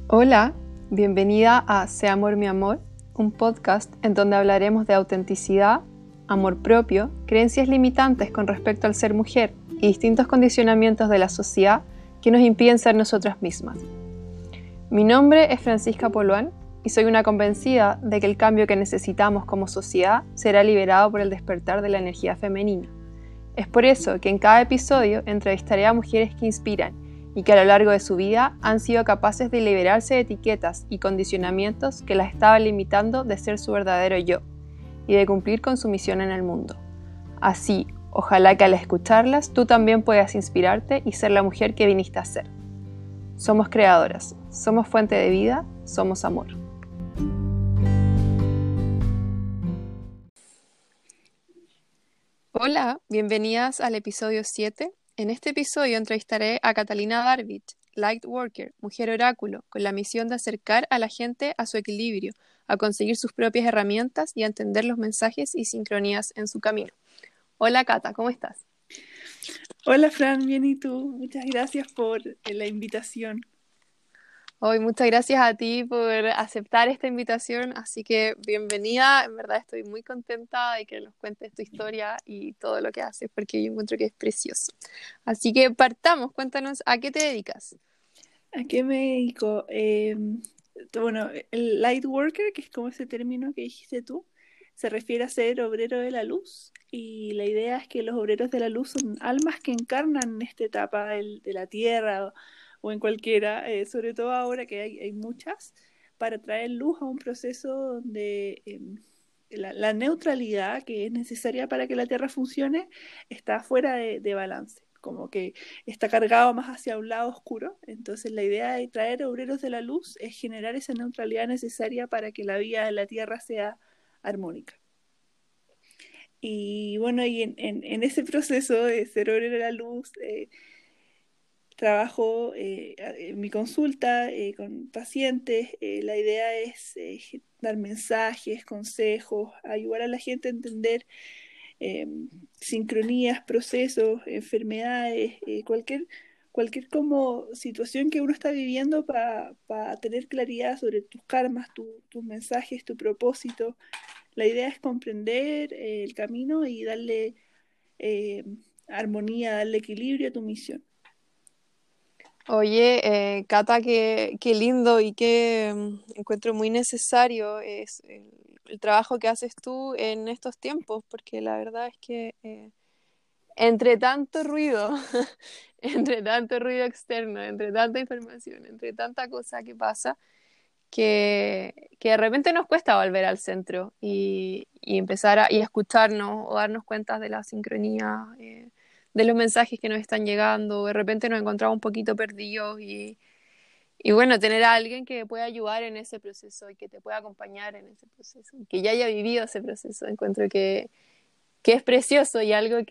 Hola, bienvenida a Sea Amor Mi Amor, un podcast en donde hablaremos de autenticidad, amor propio, creencias limitantes con respecto al ser mujer y distintos condicionamientos de la sociedad que nos impiden ser nosotras mismas. Mi nombre es Francisca Poloán y soy una convencida de que el cambio que necesitamos como sociedad será liberado por el despertar de la energía femenina. Es por eso que en cada episodio entrevistaré a mujeres que inspiran y que a lo largo de su vida han sido capaces de liberarse de etiquetas y condicionamientos que las estaban limitando de ser su verdadero yo y de cumplir con su misión en el mundo. Así, ojalá que al escucharlas tú también puedas inspirarte y ser la mujer que viniste a ser. Somos creadoras, somos fuente de vida, somos amor. Hola, bienvenidas al episodio 7. En este episodio entrevistaré a Catalina Darvich, Lightworker, mujer oráculo, con la misión de acercar a la gente a su equilibrio, a conseguir sus propias herramientas y a entender los mensajes y sincronías en su camino. Hola Cata, ¿cómo estás? Hola Fran, bien y tú. Muchas gracias por la invitación. Hoy muchas gracias a ti por aceptar esta invitación, así que bienvenida. En verdad estoy muy contenta de que nos cuentes tu historia y todo lo que haces, porque yo encuentro que es precioso. Así que partamos, cuéntanos a qué te dedicas. ¿A qué me dedico? Bueno, el light worker, que es como ese término que dijiste tú, se refiere a ser obrero de la luz y la idea es que los obreros de la luz son almas que encarnan en esta etapa de la tierra o en cualquiera, sobre todo ahora que hay muchas, para traer luz a un proceso donde la neutralidad que es necesaria para que la tierra funcione está fuera de balance, como que está cargado más hacia un lado oscuro. Entonces la idea de traer obreros de la luz es generar esa neutralidad necesaria para que la vida de la Tierra sea armónica. Y bueno, y en ese proceso de ser obrero de la luz, trabajo en mi consulta con pacientes. La idea es dar mensajes, consejos, ayudar a la gente a entender eh, sincronías, procesos, enfermedades, cualquier como situación que uno está viviendo para tener claridad sobre tus karmas, tus mensajes, tu propósito. La idea es comprender el camino y darle eh, armonía, darle equilibrio a tu misión. Oye, Cata, qué lindo y qué encuentro muy necesario es el trabajo que haces tú en estos tiempos, porque la verdad es que entre tanto ruido, entre tanto ruido externo, entre tanta información, entre tanta cosa que pasa, que de repente nos cuesta volver al centro y empezar a escucharnos o darnos cuenta de la sincronía, de los mensajes que nos están llegando. De repente nos encontramos un poquito perdidos y bueno, tener a alguien que pueda ayudar en ese proceso y que te pueda acompañar en ese proceso, que ya haya vivido ese proceso. Encuentro que es precioso y algo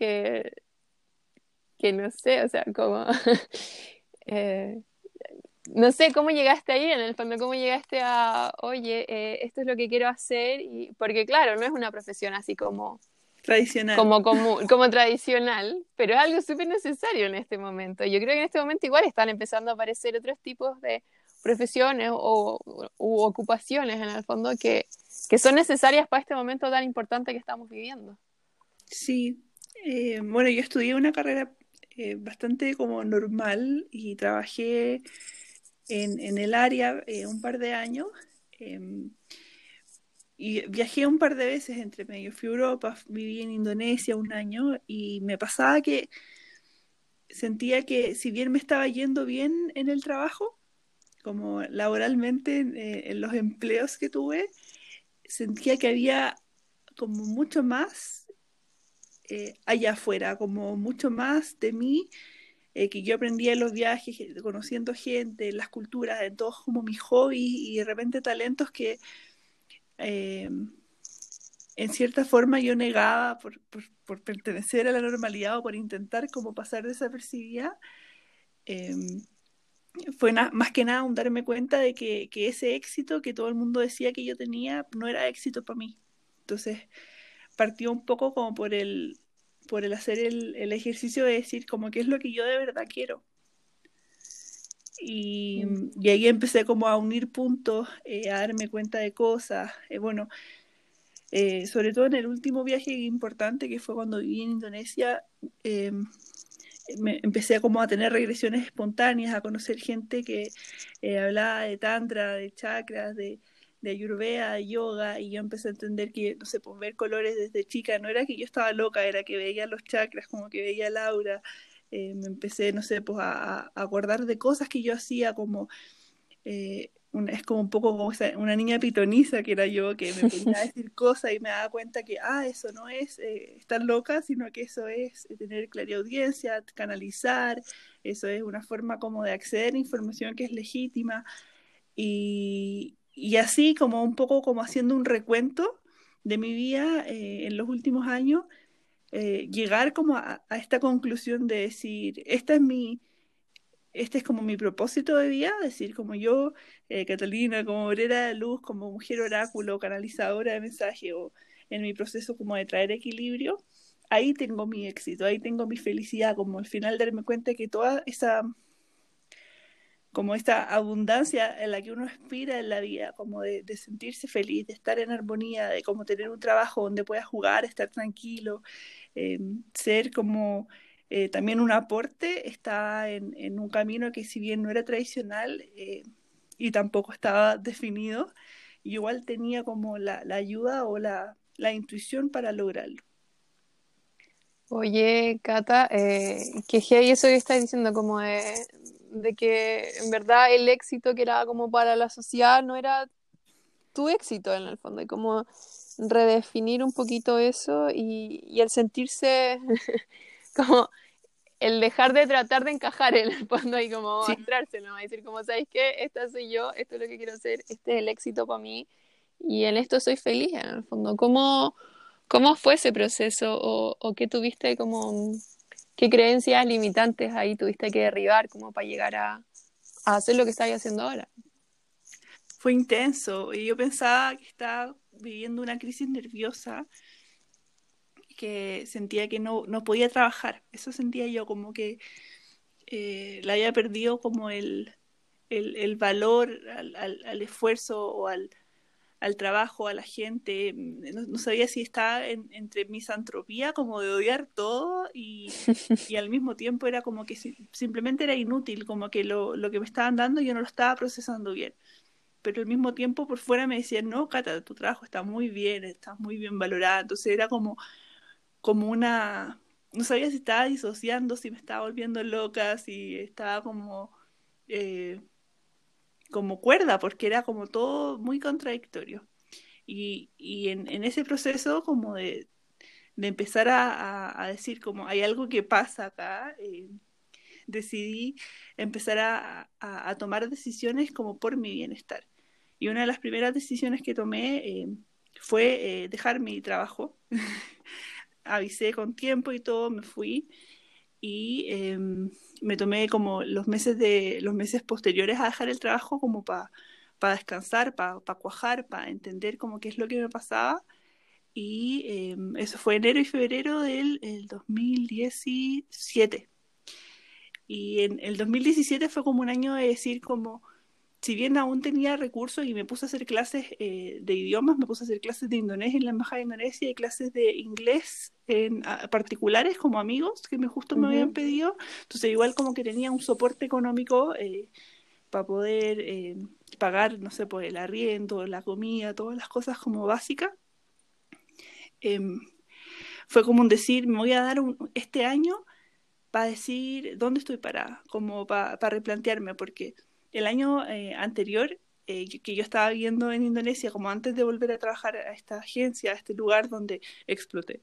que no sé, o sea, como... eh, no sé cómo llegaste ahí, en el fondo, cómo llegaste a, oye, esto es lo que quiero hacer, y porque claro, no es una profesión así Tradicional. como tradicional, pero es algo súper necesario en este momento. Yo creo que en este momento igual están empezando a aparecer otros tipos de profesiones u ocupaciones en el fondo que son necesarias para este momento tan importante que estamos viviendo. Sí, bueno, yo estudié una carrera bastante como normal y trabajé en el área un par de años. em, y viajé un par de veces entre medio. Fui a Europa, viví en Indonesia un año y me pasaba que sentía que si bien me estaba yendo bien en el trabajo, como laboralmente en los empleos que tuve, sentía que había como mucho más allá afuera, como mucho más de mí que yo aprendía en los viajes, conociendo gente, las culturas, en todos como mis hobbies y de repente talentos que eh, en cierta forma yo negaba por pertenecer a la normalidad o por intentar como pasar desapercibida. eh, Fue más que nada un darme cuenta de que ese éxito que todo el mundo decía que yo tenía no era éxito para mí. Entonces partió un poco como por el hacer el ejercicio de decir como qué es lo que yo de verdad quiero. Y, Mm. y ahí empecé como a unir puntos, a darme cuenta de cosas. Bueno, sobre todo en el último viaje importante que fue cuando viví en Indonesia, eh, empecé como a tener regresiones espontáneas, a conocer gente que hablaba de tantra, de chakras, de ayurveda, de yoga, y yo empecé a entender que, no sé, pues ver colores desde chica, no era que yo estaba loca, era que veía los chakras, como que veía Laura, me empecé, no sé, pues a acordar de cosas que yo hacía, como es como un poco como una niña pitoniza que era yo, que me ponía a decir cosas y me daba cuenta que, eso no es estar loca, sino que eso es tener clariaudiencia, canalizar, eso es una forma como de acceder a información que es legítima. Y así como un poco como haciendo un recuento de mi vida en los últimos años, llegar como a esta conclusión de decir, este es como mi propósito de vida, decir, como yo, Catalina, como obrera de luz, como mujer oráculo, canalizadora de mensaje, o en mi proceso como de traer equilibrio, ahí tengo mi éxito, ahí tengo mi felicidad, como al final darme cuenta que toda esa, como esta abundancia en la que uno aspira en la vida, como de sentirse feliz, de estar en armonía, de como tener un trabajo donde pueda jugar, estar tranquilo, eh, ser como también un aporte, está en un camino que si bien no era tradicional y tampoco estaba definido, igual tenía como la ayuda o la intuición para lograrlo. Oye, Cata, que heavy eso que estás diciendo, como de que en verdad el éxito que era como para la sociedad no era tu éxito en el fondo, y como redefinir un poquito eso y el sentirse como el dejar de tratar de encajar en el fondo y como Sí, mostrarse, ¿no? Decir como, ¿sabes qué? Esta soy yo, esto es lo que quiero hacer, este es el éxito para mí y en esto soy feliz en el fondo. ¿Cómo fue ese proceso o qué tuviste como, qué creencias limitantes ahí tuviste que derribar como para llegar a hacer lo que estás haciendo ahora? fue intenso y yo pensaba que estaba viviendo una crisis nerviosa, que sentía que no podía trabajar. Eso sentía yo, como que le había perdido como el valor al esfuerzo o al trabajo, a la gente. No sabía si estaba entre misantropía, como de odiar todo, y al mismo tiempo era como que simplemente era inútil, como que lo que me estaban dando yo no lo estaba procesando bien. Pero al mismo tiempo por fuera me decían, no, Cata, tu trabajo está muy bien, estás muy bien valorada. Entonces era como una, no sabía si estaba disociando, si me estaba volviendo loca, si estaba eh, como cuerda, porque era como todo muy contradictorio. Y en ese proceso como de empezar a decir como hay algo que pasa acá, decidí empezar a tomar decisiones como por mi bienestar. Y una de las primeras decisiones que tomé fue dejar mi trabajo. Avisé con tiempo y todo, me fui y me tomé como los meses posteriores a dejar el trabajo como para descansar, para cuajar, para entender como qué es lo que me pasaba. Y eso fue enero y febrero del el 2017. Y en el 2017 fue como un año de decir como, si bien aún tenía recursos y me puse a hacer clases de idiomas, me puse a hacer clases de indonesio en la Embajada de Indonesia y clases de inglés particulares como amigos que justo me habían Ujú. pedido. Entonces igual como que tenía un soporte económico para poder pagar, no sé, pues el arriendo, la comida, todas las cosas como básicas. Em, Fue como un decir, me voy a dar este año para decir dónde estoy parada, como para replantearme, porque el año anterior que yo estaba viviendo en Indonesia, como antes de volver a trabajar a esta agencia, a este lugar donde exploté,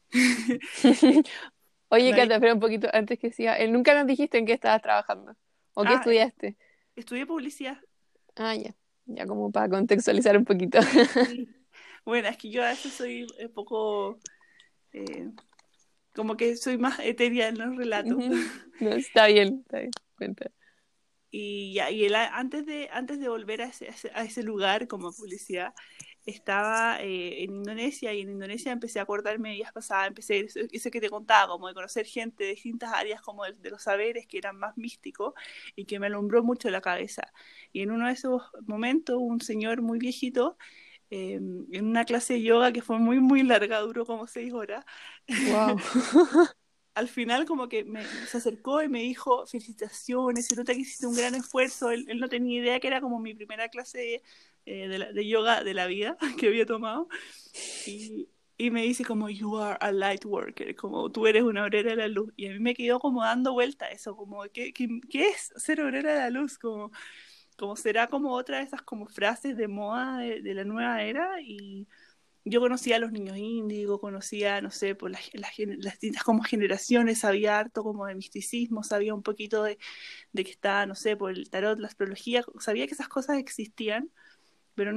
Oye, me había- Cata, espera un poquito antes que siga. Nunca nos dijiste en qué estabas trabajando o qué ah, estudiaste. estudié publicidad. Ah, ya. Ya como para contextualizar un poquito. Sí, sí. Bueno, es que yo a veces soy un poco, eh, como que soy más etérea en los relatos. Ujú. No, está bien, está bien. Cuenta. Y ya, antes de volver a ese lugar como publicidad, estaba en Indonesia, y en Indonesia empecé a acordarme días pasadas, empecé eso que te contaba, como de conocer gente de distintas áreas como de los saberes que eran más místicos y que me alumbró mucho la cabeza. Y en uno de esos momentos, un señor muy viejito, en una clase de yoga que fue muy, muy larga, duró como 6 horas, Wow. al final como que se acercó y me dijo, felicitaciones, se nota que hiciste un gran esfuerzo. Él no tenía idea que era como mi primera clase de yoga de la vida que había tomado. Y, y me dice como, you are a light worker, como tú eres una obrera de la luz. Y a mí me quedó como dando vuelta eso, como, ¿qué es ser obrera de la luz? Como será como otra de esas como frases de moda de la nueva era. Y yo conocía a los niños índigo, conocía, no sé, por las distintas como generaciones, sabía harto como de misticismo, sabía un poquito de que estaba, no sé, por el tarot, la astrología, sabía que esas cosas existían, pero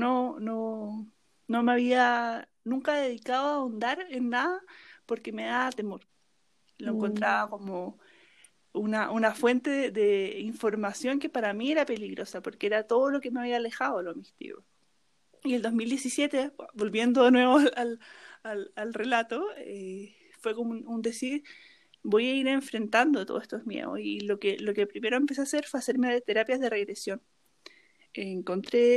no me había nunca dedicado a ahondar en nada porque me daba temor. Lo Mm, encontraba como una fuente de información que para mí era peligrosa, porque era todo lo que me había alejado de lo místico. Y el 2017, volviendo de nuevo al relato, fue como un decir, voy a ir enfrentando todos estos miedos. Y lo que primero empecé a hacer fue hacerme terapias de regresión. Encontré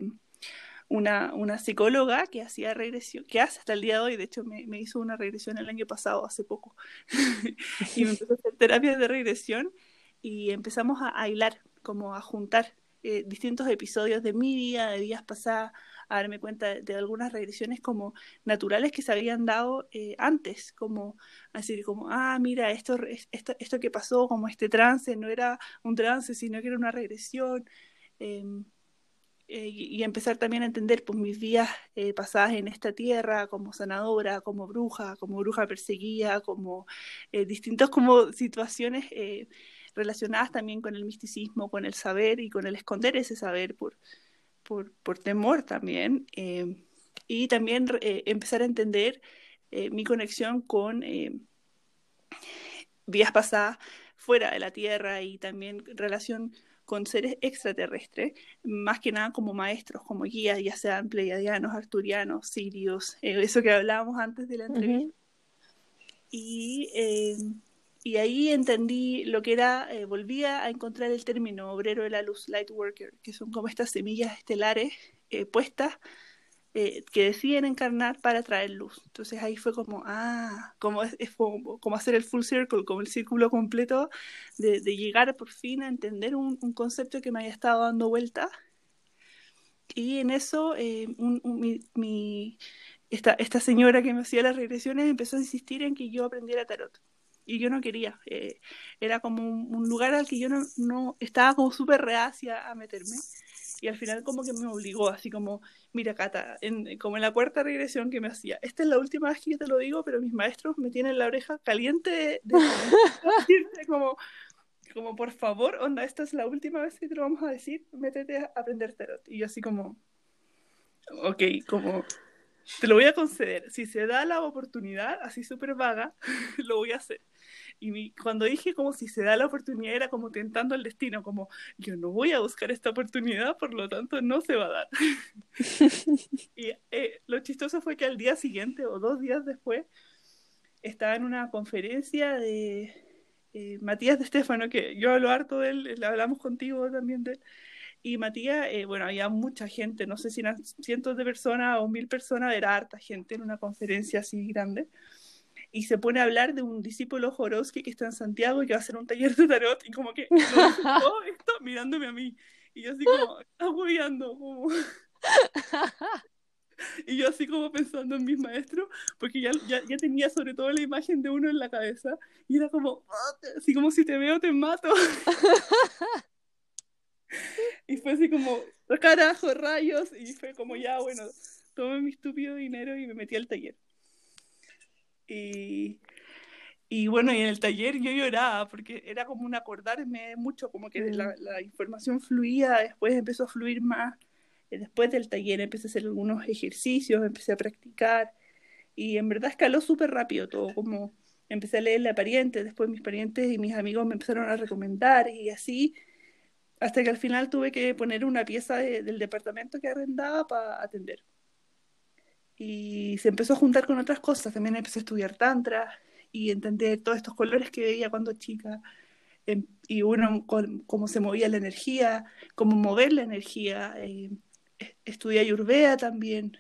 una psicóloga que hacía regresión, que hace hasta el día de hoy, de hecho me hizo una regresión el año pasado, hace poco, y me empezó a hacer terapias de regresión y empezamos a hilar, como a juntar distintos episodios de mi vida, de días pasados, a darme cuenta de algunas regresiones como naturales que se habían dado antes, como decir, como, mira, esto que pasó, como este trance, no era un trance, sino que era una regresión. Eh, y empezar también a entender pues, mis vidas pasadas en esta tierra como sanadora, como bruja perseguida, como distintas como situaciones relacionadas también con el misticismo, con el saber y con el esconder ese saber por temor también. Y también empezar a entender mi conexión con vidas pasadas fuera de la Tierra y también relación con seres extraterrestres, más que nada como maestros, como guías, ya sean pleiadianos, arturianos, sirios, eso que hablábamos antes de la ujú. entrevista. Y, eh, y ahí entendí lo que era, volvía a encontrar el término obrero de la luz, light worker, que son como estas semillas estelares puestas que deciden encarnar para traer luz. Entonces ahí fue como, como es como hacer el full circle, como el círculo completo de llegar por fin a entender un concepto que me había estado dando vuelta. Y en eso esta señora que me hacía las regresiones empezó a insistir en que yo aprendiera tarot. Y yo no quería. Era como un lugar al que yo no estaba como súper reacia a meterme. Y al final como que me obligó, así como, mira, Cata, como en la cuarta regresión que me hacía, esta es la última vez que yo te lo digo, pero mis maestros me tienen la oreja caliente de decirte como, por favor, onda, esta es la última vez que te lo vamos a decir, métete a aprender tarot. Y yo así como, ok, como, te lo voy a conceder, si se da la oportunidad, así súper vaga, lo voy a hacer. Cuando dije como si se da la oportunidad era como tentando el destino, como yo no voy a buscar esta oportunidad, por lo tanto no se va a dar. Y lo chistoso fue que al día siguiente o 2 días después estaba en una conferencia de Matías de Estefano, que yo hablo harto de él, le hablamos contigo también de él. Y Matías, bueno, había mucha gente, no sé si eran cientos de personas o 1000 personas, era harta gente en una conferencia así grande. Y se pone a hablar de un discípulo Jorowski que está en Santiago y que va a hacer un taller de tarot. Y como que lo dice todo esto mirándome a mí. Y yo así como, agobiando, como... Y yo así como pensando en mis maestros, porque ya tenía sobre todo la imagen de uno en la cabeza, y era como, así como si te veo te mato. Y fue así como, carajo, rayos, y fue como, ya, bueno, tomé mi estúpido dinero y me metí al taller. Y, y bueno, y en el taller yo lloraba, porque era como un acordarme mucho, como que Mm, la información fluía, después empezó a fluir más. Después del taller empecé a hacer algunos ejercicios, empecé a practicar. Y en verdad escaló súper rápido todo, como empecé a leerle a parientes, después mis parientes y mis amigos me empezaron a recomendar y así, hasta que al final tuve que poner una pieza del departamento que arrendaba para atender. y se empezó a juntar con otras cosas. También empecé a estudiar tantra y entender todos estos colores que veía cuando chica, y uno, cómo se movía la energía, cómo mover la energía. Estudié Ayurveda también,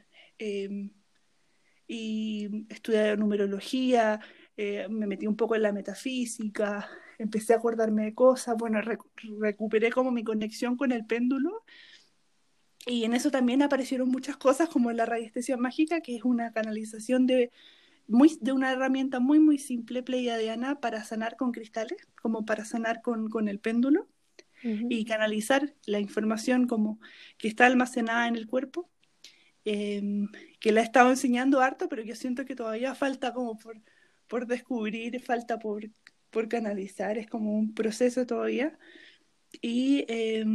y estudié numerología, me metí un poco en la metafísica, empecé a acordarme de cosas, bueno, recuperé como mi conexión con el péndulo, y en eso también aparecieron muchas cosas como la radiestesia mágica, que es una canalización de una herramienta muy, muy simple, pleiadiana, para sanar con cristales, como para sanar con el péndulo, Ujú. y canalizar la información como que está almacenada en el cuerpo, eh, que la he estado enseñando harto, pero yo siento que todavía falta como por descubrir, falta por canalizar, es como un proceso todavía. Y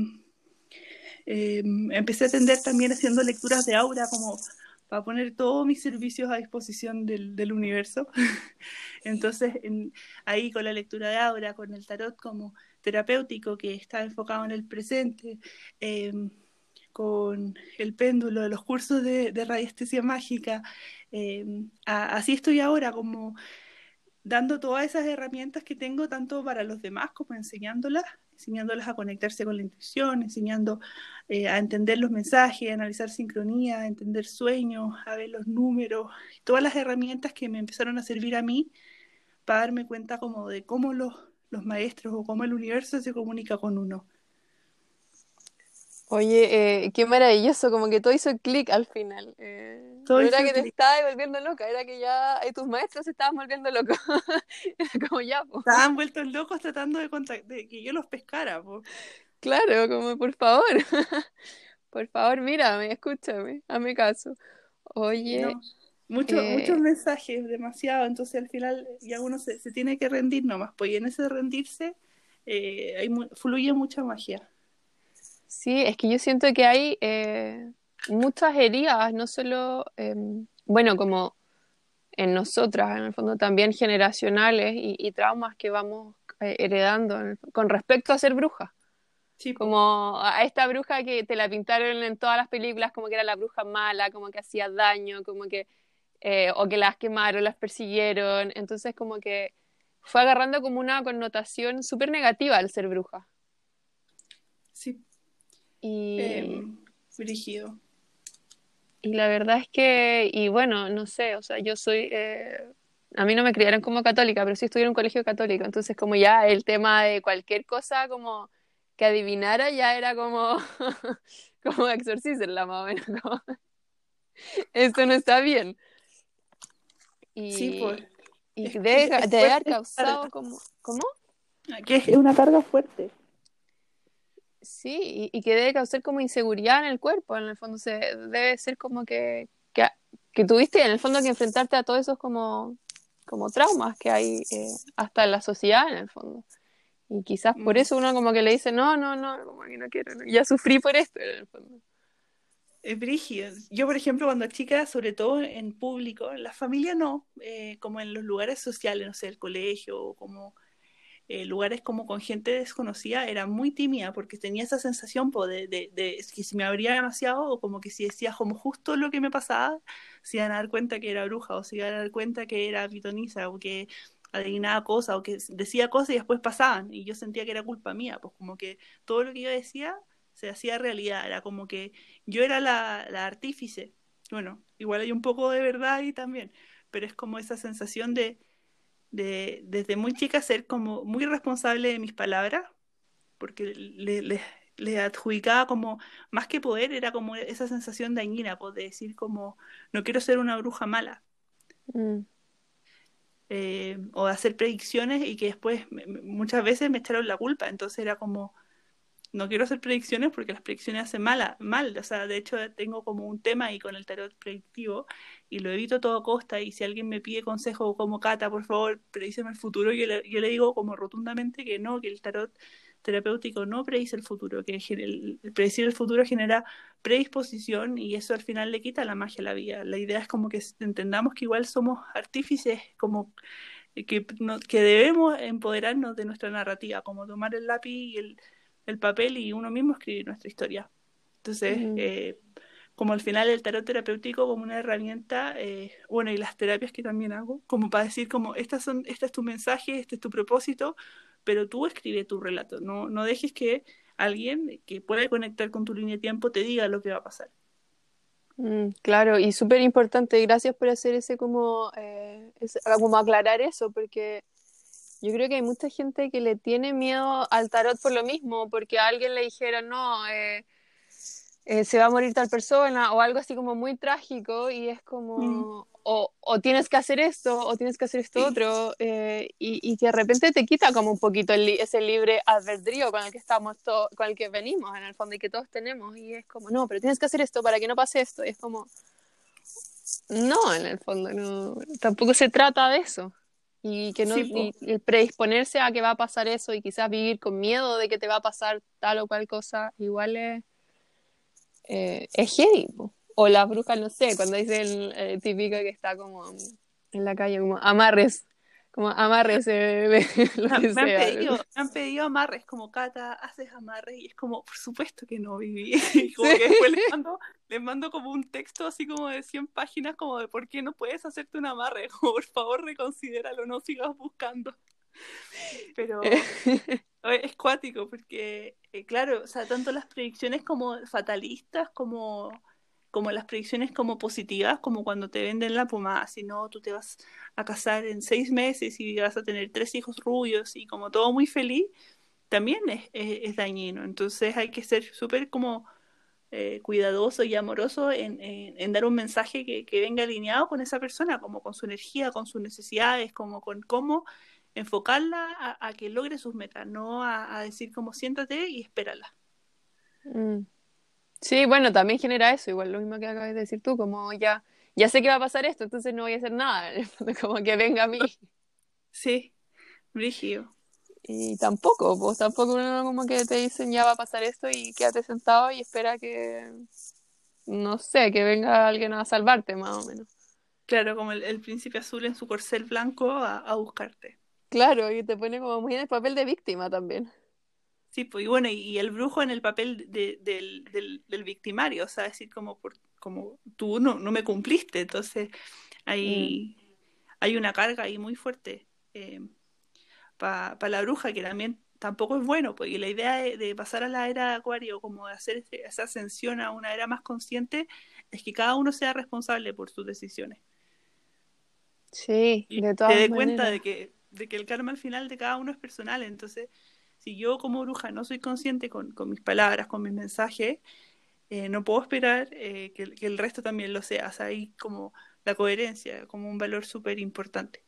empecé a atender también haciendo lecturas de aura, como para poner todos mis servicios a disposición del universo. Entonces, ahí con la lectura de aura, con el tarot como terapéutico que está enfocado en el presente, eh, con el péndulo de los cursos de radiestesia mágica, eh, así estoy ahora, como dando todas esas herramientas que tengo tanto para los demás como enseñándolas a conectarse con la intuición, enseñando a entender los mensajes, a analizar sincronía, a entender sueños, a ver los números, todas las herramientas que me empezaron a servir a mí para darme cuenta como de cómo los maestros o cómo el universo se comunica con uno. Oye, qué maravilloso, como que todo hizo clic al final. Todo No era hizo que te clic. estabas volviendo loca, era que ya tus maestros se estaban volviendo locos. Era como ya, po. Estaban vueltos locos tratando de que yo los pescara, po. Claro, como por favor, por favor, mírame, escúchame, hazme caso. Sí, Oye, no. Muchos eh, mensajes, demasiado. Entonces al final ya uno se tiene que rendir nomás. Pues y en ese rendirse fluye mucha magia. sí, es que yo siento que hay muchas heridas, no solo, bueno, como en nosotras, en el fondo también generacionales y traumas que vamos heredando con respecto a ser bruja. Sí, pues. Como a esta bruja que te la pintaron en todas las películas como que era la bruja mala, como que hacía daño, como que, o que las quemaron, las persiguieron. Entonces como que fue agarrando como una connotación súper negativa al ser bruja. Sí. Y, Brígido. y la verdad es que, y bueno, no sé, o sea, yo soy, a mí no me criaron como católica, pero sí estudié en un colegio católico, entonces como ya el tema de cualquier cosa como que adivinara ya era como, como exorcícenla más o menos, como, esto no está bien. Sí, Y, pues. y Es debe haber fuerte esa causado carga. como, ¿cómo? Que es una carga fuerte. Sí, y que debe causar como inseguridad en el cuerpo, en el fondo se debe ser como que tuviste en el fondo que enfrentarte a todos esos como, como traumas que hay hasta en la sociedad en el fondo. Y quizás por Mm. eso uno como que le dice, no, no, no, como que no quiero, no. Ya sufrí por esto en el fondo. Es brígido. Yo, por ejemplo, cuando chica, sobre todo en público, en la familia no, como en los lugares sociales, no sé, el colegio, o como lugares como con gente desconocida, era muy tímida porque tenía esa sensación po, de que si me abría demasiado o como que si decía como justo lo que me pasaba, se iban a dar cuenta que era bruja o se iban a dar cuenta que era pitonisa o que adivinaba cosas o que decía cosas y después pasaban y yo sentía que era culpa mía, pues como que todo lo que yo decía se hacía realidad, era como que yo era la artífice. Bueno, igual hay un poco de verdad ahí también, pero es como esa sensación de desde muy chica ser como muy responsable de mis palabras, porque le adjudicaba como, más que poder, era como esa sensación dañina, pues, de decir como, no quiero ser una bruja mala, Mm, o de hacer predicciones y que después muchas veces me echaron la culpa, entonces era como, no quiero hacer predicciones porque las predicciones hacen mal, o sea, de hecho tengo como un tema ahí con el tarot predictivo y lo evito a toda costa y si alguien me pide consejo como Cata, por favor, predíceme el futuro, yo le digo como rotundamente que no, que el tarot terapéutico no predice el futuro, que el predecir el futuro genera predisposición y eso al final le quita la magia a la vida. La idea es como que entendamos que igual somos artífices, como que debemos empoderarnos de nuestra narrativa, como tomar el lápiz y el papel y uno mismo escribir nuestra historia. Entonces, mm. como al final el tarot terapéutico como una herramienta, bueno, y las terapias que también hago, como para decir como, este es tu mensaje, este es tu propósito, pero tú escribe tu relato, no dejes que alguien que pueda conectar con tu línea de tiempo te diga lo que va a pasar. Claro, y súper importante, gracias por hacer como aclarar eso, porque yo creo que hay mucha gente que le tiene miedo al tarot por lo mismo, porque a alguien le dijeron, no, se va a morir tal persona o algo así como muy trágico y es Mm, como, o tienes que hacer esto o tienes que hacer esto sí, otro y que de repente te quita como un poquito ese libre albedrío con el que estamos, con el que venimos en el fondo y que todos tenemos y es como, no, pero tienes que hacer esto para que no pase esto y es como, no, en el fondo, no, tampoco se trata de eso. Y que no, sí, y po. el predisponerse a que va a pasar eso y quizás vivir con miedo de que te va a pasar tal o cual cosa, igual es heavy, po. O las brujas, no sé, cuando dicen típico que está como en la calle, como amarres, lo que sea. Me han pedido amarres, como Cata, ¿haces amarres? Y es como, por supuesto que no, viví. Y como Sí. que después les mando como un texto así como de 100 páginas, como de por qué no puedes hacerte un amarre, como por favor reconsidéralo, no sigas buscando. Pero es cuático, porque claro, o sea, tanto las predicciones como fatalistas, como las predicciones como positivas, como cuando te venden la pomada, si no, tú te vas a casar en 6 meses y vas a tener 3 hijos rubios y como todo muy feliz, también es dañino. Entonces hay que ser súper como cuidadoso y amoroso en dar un mensaje que venga alineado con esa persona, como con su energía, con sus necesidades, como con cómo enfocarla a que logre sus metas, no a decir como siéntate y espérala. Mm. Sí, bueno, también genera eso, igual lo mismo que acabas de decir tú, como ya sé que va a pasar esto, entonces no voy a hacer nada, como que venga a mí. Sí, brígido. Y tampoco, pues tampoco uno como que te dicen ya va a pasar esto y quédate sentado y espera que, no sé, que venga alguien a salvarte más o menos. Claro, como el príncipe azul en su corcel blanco a buscarte. Claro, y te pone como muy en el papel de víctima también. Sí, pues y bueno, y el brujo en el papel del victimario, o sea, decir como tú no me cumpliste, entonces Mm, hay una carga ahí muy fuerte para la bruja, que también tampoco es bueno, porque la idea de pasar a la era de Acuario, como de hacer esa ascensión a una era más consciente, es que cada uno sea responsable por sus decisiones. sí, Y de te todas dé cuenta maneras. de que el karma al final de cada uno es personal. Entonces, si yo como bruja no soy consciente con mis palabras, con mis mensajes, no puedo esperar que el resto también lo sea. O sea, ahí como la coherencia, como un valor súper importante.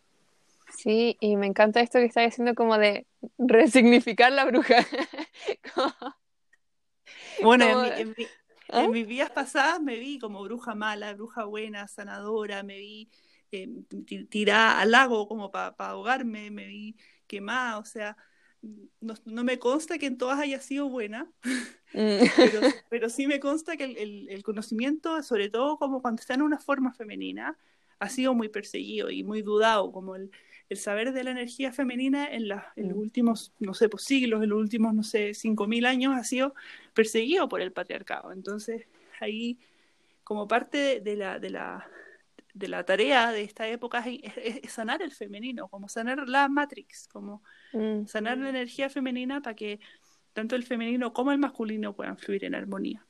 Sí, y me encanta esto que estás haciendo como de resignificar la bruja. Como, Bueno, como, ¿ah? en mis vidas pasadas me vi como bruja mala, bruja buena, sanadora, me vi tirada al lago como para ahogarme, me vi quemada, o sea, no me consta que en todas haya sido buena, Mm. pero sí me consta que el conocimiento, sobre todo como cuando está en una forma femenina, ha sido muy perseguido y muy dudado, como el saber de la energía femenina en los Mm. últimos, no sé, pues, siglos, en los últimos, no sé, 5.000 años ha sido perseguido por el patriarcado. Entonces, ahí, como parte de la tarea de esta época es sanar el femenino, como sanar la matrix, como Mm. sanar la energía femenina para que tanto el femenino como el masculino puedan fluir en armonía.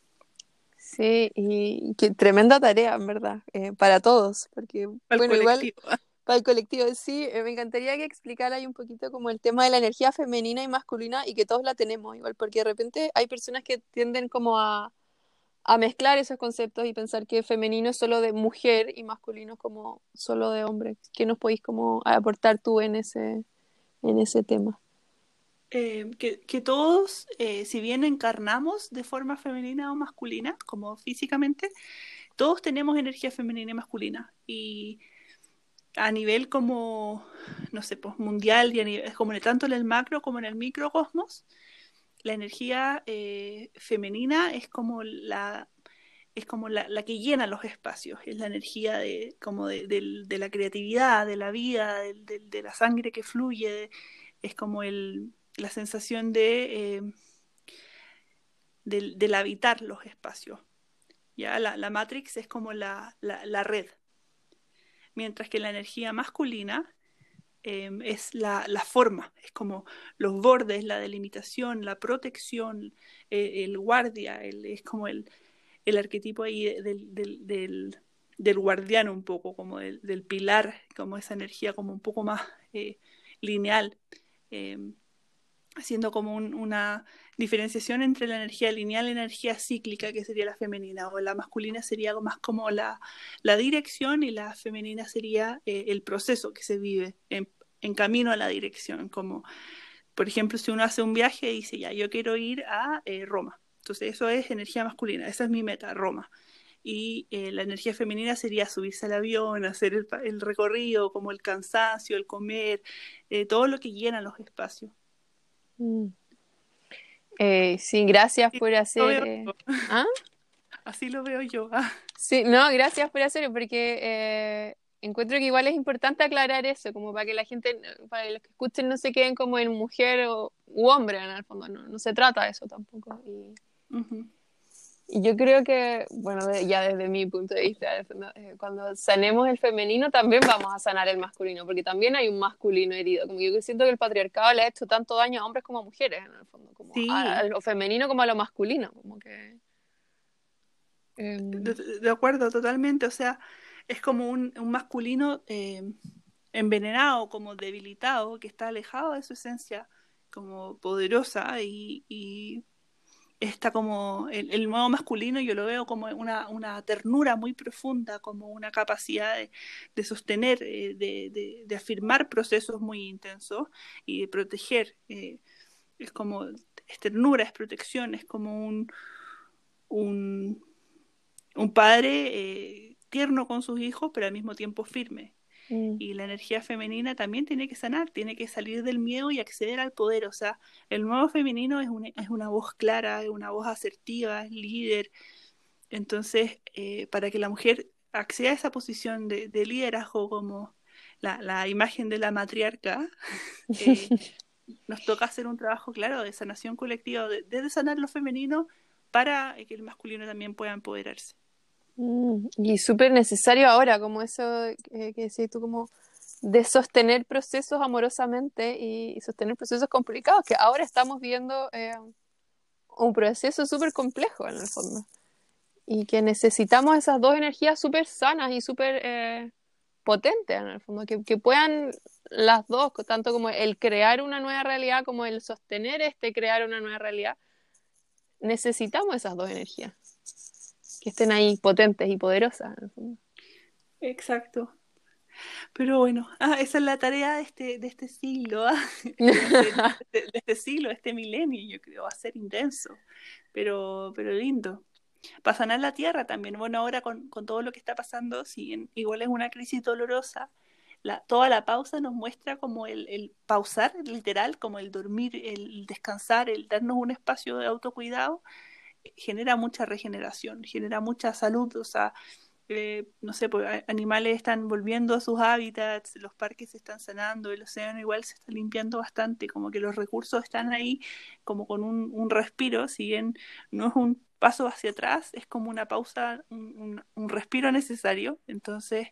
Sí, y qué tremenda tarea, en verdad, para todos, porque, Al bueno, igual colectivo. para el colectivo, sí, me encantaría que explicara ahí un poquito como el tema de la energía femenina y masculina y que todos la tenemos, igual, porque de repente hay personas que tienden como a mezclar esos conceptos y pensar que femenino es solo de mujer y masculino como solo de hombre. ¿Qué nos podéis como aportar tú en ese tema? Que todos, si bien encarnamos de forma femenina o masculina, como físicamente, todos tenemos energía femenina y masculina. Y a nivel como, no sé, pues mundial, y como tanto en el macro como en el microcosmos, la energía femenina es como la que llena los espacios, es la energía de la creatividad, de la vida, de la sangre que fluye, es como la sensación del habitar los espacios. ¿ya? La matrix es como la red, mientras que la energía masculina es la forma, es como los bordes, la delimitación, la protección, el guardia, es como el arquetipo ahí del guardián un poco, como del pilar, como esa energía como un poco más lineal, eh, haciendo como una diferenciación entre la energía lineal y la energía cíclica, que sería la femenina, o la masculina sería más como la dirección y la femenina sería el proceso que se vive en camino a la dirección, como por ejemplo si uno hace un viaje y dice, ya, yo quiero ir a Roma, entonces eso es energía masculina, esa es mi meta, Roma. Y la energía femenina sería subirse al avión, hacer el recorrido, como el cansancio, el comer, todo lo que llena los espacios. Mm. Sí, gracias Sí, por lo hacer... veo yo. ¿Ah? Así lo veo yo. Ah, Sí, no, gracias por hacerlo, porque encuentro que igual es importante aclarar eso, como para que la gente, para que los que escuchen no se queden como en mujer u hombre en el fondo, no, no se trata de eso tampoco. ujú. Y yo creo que, bueno, ya desde mi punto de vista, cuando sanemos el femenino también vamos a sanar el masculino, porque también hay un masculino herido, como yo siento que el patriarcado le ha hecho tanto daño a hombres como a mujeres en el fondo, como a Sí, lo femenino como a lo masculino, como que... de, em, de acuerdo, totalmente. O sea, es como un masculino envenenado, como debilitado, que está alejado de su esencia como poderosa y está como el nuevo masculino, yo lo veo como una ternura muy profunda, como una capacidad de sostener, de afirmar procesos muy intensos y de proteger. Es como, es ternura, es protección, es como un, un padre tierno con sus hijos, pero al mismo tiempo firme. mm, Y la energía femenina también tiene que sanar, tiene que salir del miedo y acceder al poder. O sea, el nuevo femenino es una voz clara, es una voz asertiva, es líder. Entonces, para que la mujer acceda a esa posición de liderazgo como la imagen de la matriarca, eh, nos toca hacer un trabajo, claro, de sanación colectiva, de sanar lo femenino para que el masculino también pueda empoderarse. y súper necesario ahora, como eso que decías tú, como de sostener procesos amorosamente y sostener procesos complicados, que ahora estamos viendo un proceso súper complejo en el fondo, y que necesitamos esas dos energías súper sanas y súper potentes en el fondo, que puedan las dos, tanto como el crear una nueva realidad como el sostener este crear una nueva realidad, necesitamos esas dos energías, que estén ahí potentes y poderosas en el fondo. Exacto. Pero bueno, esa es la tarea de este siglo, que va a ser, de este siglo, de este milenio, yo creo, va a ser intenso, pero lindo. Para sanar la tierra también. Bueno, ahora con todo lo que está pasando, si igual es una crisis dolorosa, toda la pausa nos muestra como el pausar, literal, como el dormir, el descansar, el darnos un espacio de autocuidado, genera mucha regeneración, genera mucha salud, o sea, no sé, pues, animales están volviendo a sus hábitats, los parques se están sanando, el océano igual se está limpiando bastante, como que los recursos están ahí como con un respiro, si bien no es un paso hacia atrás, es como una pausa, un respiro necesario. Entonces,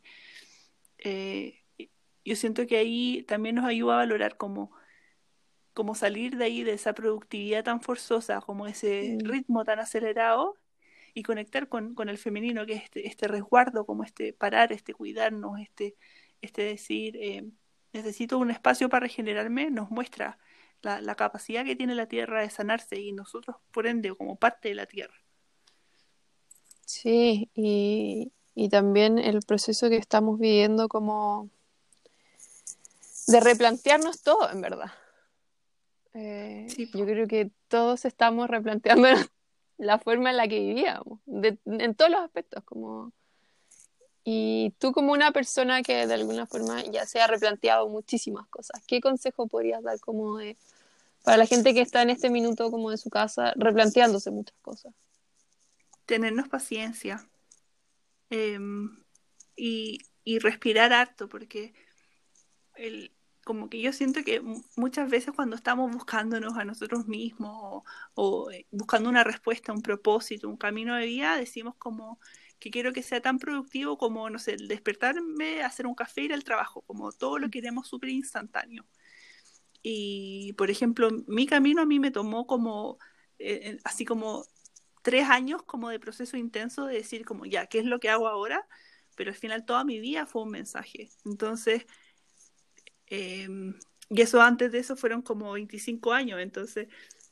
eh, yo siento que ahí también nos ayuda a valorar como salir de ahí, de esa productividad tan forzosa, como ese Mm. ritmo tan acelerado y conectar con el femenino, que es este resguardo, como este parar, este cuidarnos, este decir, necesito un espacio para regenerarme, nos muestra la capacidad que tiene la Tierra de sanarse y nosotros, por ende, como parte de la Tierra. Sí, y también el proceso que estamos viviendo como de replantearnos todo, en verdad. Sí, Yo po. creo que todos estamos replanteando la forma en la que vivíamos, en todos los aspectos, como... Y tú como una persona que de alguna forma ya se ha replanteado muchísimas cosas, ¿qué consejo podrías dar como para la gente que está en este minuto como en su casa replanteándose muchas cosas? Tenernos paciencia y respirar harto, porque el, como que yo siento que muchas veces cuando estamos buscándonos a nosotros mismos buscando una respuesta, un propósito, un camino de vida, decimos como que quiero que sea tan productivo como, no sé, el despertarme, hacer un café, ir al trabajo, como todo lo queremos súper instantáneo. Y, por ejemplo, mi camino a mí me tomó como, así como 3 años como de proceso intenso de decir como, ya, ¿qué es lo que hago ahora? Pero al final toda mi vida fue un mensaje. Entonces, eh, y eso antes de eso fueron como 25 años, entonces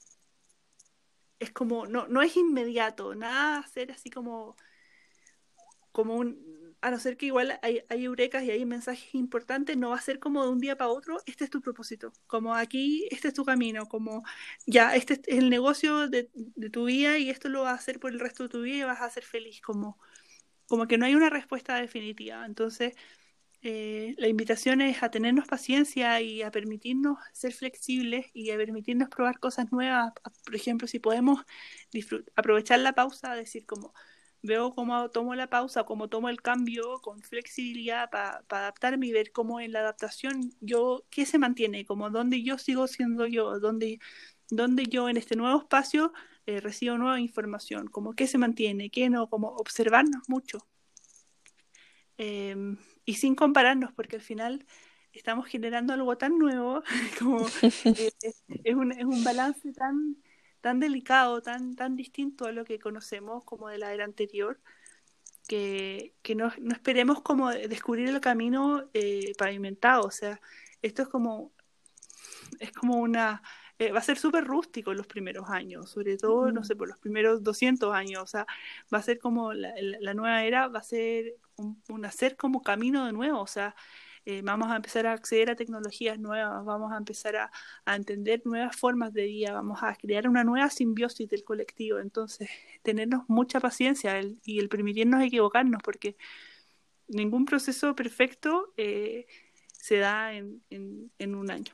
es como, no es inmediato, nada hacer así como a no ser que igual hay eurecas y hay mensajes importantes, no va a ser como de un día para otro, este es tu propósito, como aquí, este es tu camino, como ya, este es el negocio de tu vida y esto lo vas a hacer por el resto de tu vida y vas a ser feliz, como que no hay una respuesta definitiva. Entonces, la invitación es a tenernos paciencia y a permitirnos ser flexibles y a permitirnos probar cosas nuevas. Por ejemplo, si podemos aprovechar la pausa, decir como veo cómo tomo la pausa, cómo tomo el cambio con flexibilidad para adaptarme y ver cómo en la adaptación yo, qué se mantiene, como dónde yo sigo siendo yo, dónde yo en este nuevo espacio recibo nueva información, como qué se mantiene, qué no, como observarnos mucho. eh, y sin compararnos, porque al final estamos generando algo tan nuevo, como es un balance tan delicado, tan distinto a lo que conocemos como de la era anterior, que no esperemos como descubrir el camino pavimentado. O sea, esto es como va a ser súper rústico en los primeros años, sobre todo, no Mm. sé, por los primeros 200 años, o sea, va a ser como la nueva era, va a ser un hacer como camino de nuevo, o sea, vamos a empezar a acceder a tecnologías nuevas, vamos a empezar a entender nuevas formas de vida, vamos a crear una nueva simbiosis del colectivo, entonces, tenernos mucha paciencia y el permitirnos equivocarnos, porque ningún proceso perfecto se da en un año.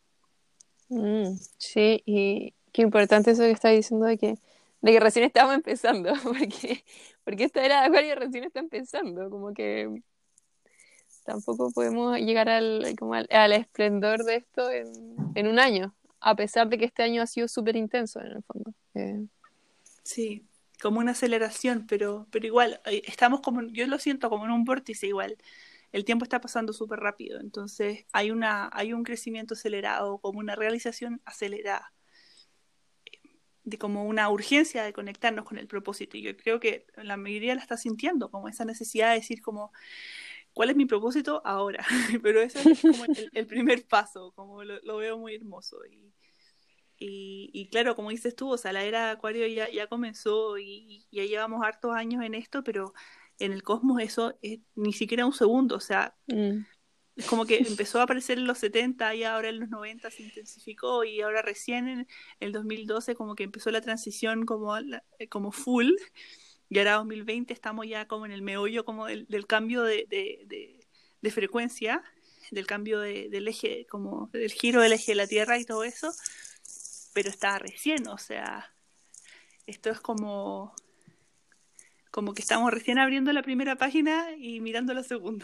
Sí, y qué importante eso que estás diciendo de que recién estamos empezando, porque esta era de Acuario recién está empezando, como que tampoco podemos llegar al esplendor de esto en un año, a pesar de que este año ha sido súper intenso en el fondo. Sí, como una aceleración, pero igual, estamos como, yo lo siento como en un vórtice igual. El tiempo está pasando súper rápido, entonces hay un crecimiento acelerado, como una realización acelerada, de como una urgencia de conectarnos con el propósito. Y yo creo que la mayoría la está sintiendo, como esa necesidad de decir como, ¿cuál es mi propósito ahora? Pero eso es como el primer paso, como lo veo muy hermoso. Y claro, como dices tú, o sea, la era de Acuario ya comenzó y ya llevamos hartos años en esto, pero en el cosmos eso es ni siquiera un segundo, o sea, Mm. es como que empezó a aparecer en los 70 y ahora en los 90 se intensificó y ahora recién en el 2012 como que empezó la transición como full y ahora 2020 estamos ya como en el meollo como del cambio de frecuencia, del cambio del eje, como del giro del eje de la Tierra y todo eso, pero está recién, o sea, esto es como que estamos recién abriendo la primera página y mirando la segunda.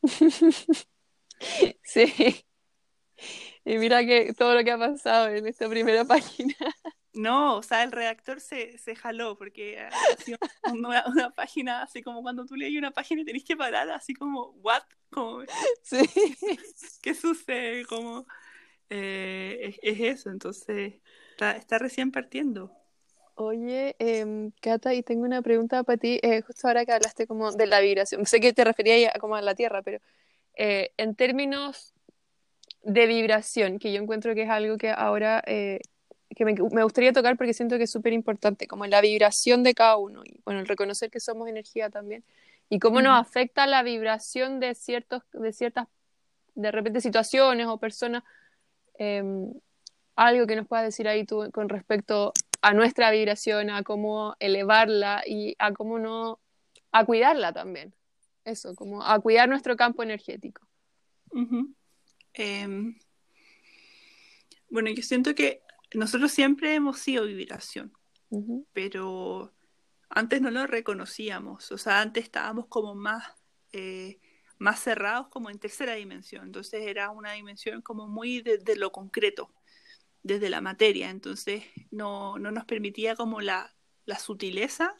Sí, y mira que todo lo que ha pasado en esta primera página. No, o sea, el redactor se jaló porque ha sido una página, así como cuando tú lees una página y tenés que parar, así como, ¿what? Como, Sí. ¿qué sucede? Como, es eso, entonces está recién partiendo. Oye, Cata, y tengo una pregunta para ti, justo ahora que hablaste como de la vibración. Sé que te refería como a la Tierra, pero en términos de vibración, que yo encuentro que es algo que ahora que me gustaría tocar porque siento que es súper importante, como la vibración de cada uno, y bueno, el reconocer que somos energía también, y cómo nos Ujú. afecta la vibración de ciertas, de repente, situaciones o personas. em, Algo que nos puedas decir ahí tú con respecto a nuestra vibración, a cómo elevarla y a cómo no, a cuidarla también. Eso, como a cuidar nuestro campo energético. Ujú. Em, bueno, yo siento que nosotros siempre hemos sido vibración, Ujú. pero antes no lo reconocíamos, o sea, antes estábamos como más más cerrados como en tercera dimensión. Entonces era una dimensión como muy de lo concreto, desde la materia. Entonces no nos permitía como la sutileza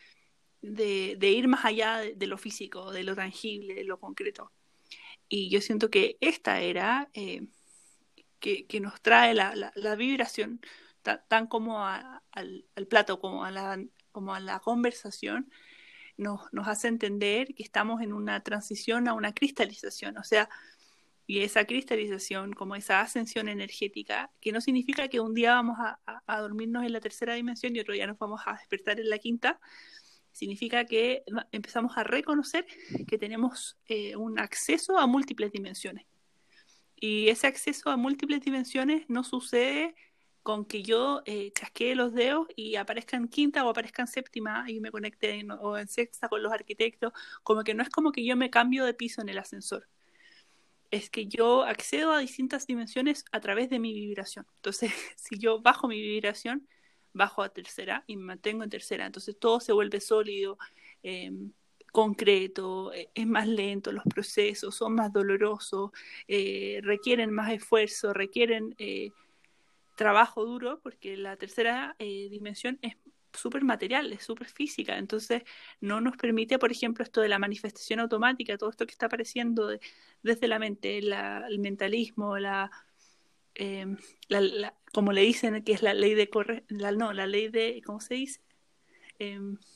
de ir más allá de lo físico, de lo tangible, de lo concreto. Y yo siento que esta era que nos trae la vibración, tan como al plato, como a la conversación, nos hace entender que estamos en una transición a una cristalización, o sea, y esa cristalización, como esa ascensión energética, que no significa que un día vamos a dormirnos en la tercera dimensión y otro día nos vamos a despertar en la quinta, significa que empezamos a reconocer que tenemos un acceso a múltiples dimensiones. Y ese acceso a múltiples dimensiones no sucede con que yo chasquee los dedos y aparezca en quinta o aparezca en séptima y me conecte o en sexta con los arquitectos, como que no es como que yo me cambio de piso en el ascensor, es que yo accedo a distintas dimensiones a través de mi vibración. Entonces, si yo bajo mi vibración, bajo a tercera y me mantengo en tercera. Entonces todo se vuelve sólido, eh, concreto, es más lento, los procesos son más dolorosos, requieren más esfuerzo, requieren trabajo duro, porque la tercera dimensión es súper material, es súper física, entonces no nos permite, por ejemplo, esto de la manifestación automática, todo esto que está apareciendo desde la mente, el mentalismo, eh, como le dicen, que es la ley de la ley de, ¿cómo se dice? Eh,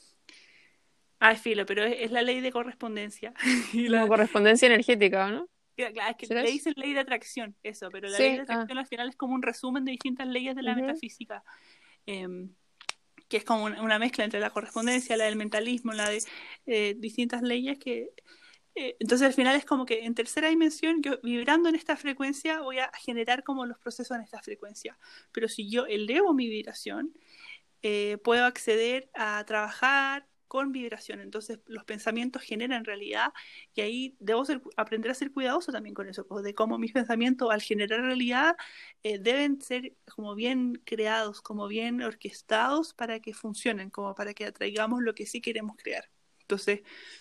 filo, pero es la ley de correspondencia. y Como la, correspondencia energética, ¿no? claro, es que ¿Será le eso? dicen ley de atracción, eso, pero la ley de Sí, atracción al final es como un resumen de distintas leyes de la ujú. metafísica. Eh, que es como una mezcla entre la correspondencia, la del mentalismo, la de distintas leyes que... entonces al final es como que en tercera dimensión, yo vibrando en esta frecuencia voy a generar como los procesos en esta frecuencia. Pero si yo elevo mi vibración, puedo acceder a trabajar con vibración. Entonces los pensamientos generan realidad y ahí debo aprender a ser cuidadoso también con eso, pues, de cómo mis pensamientos al generar realidad deben ser como bien creados, como bien orquestados para que funcionen, como para que atraigamos lo que sí queremos crear. Entonces,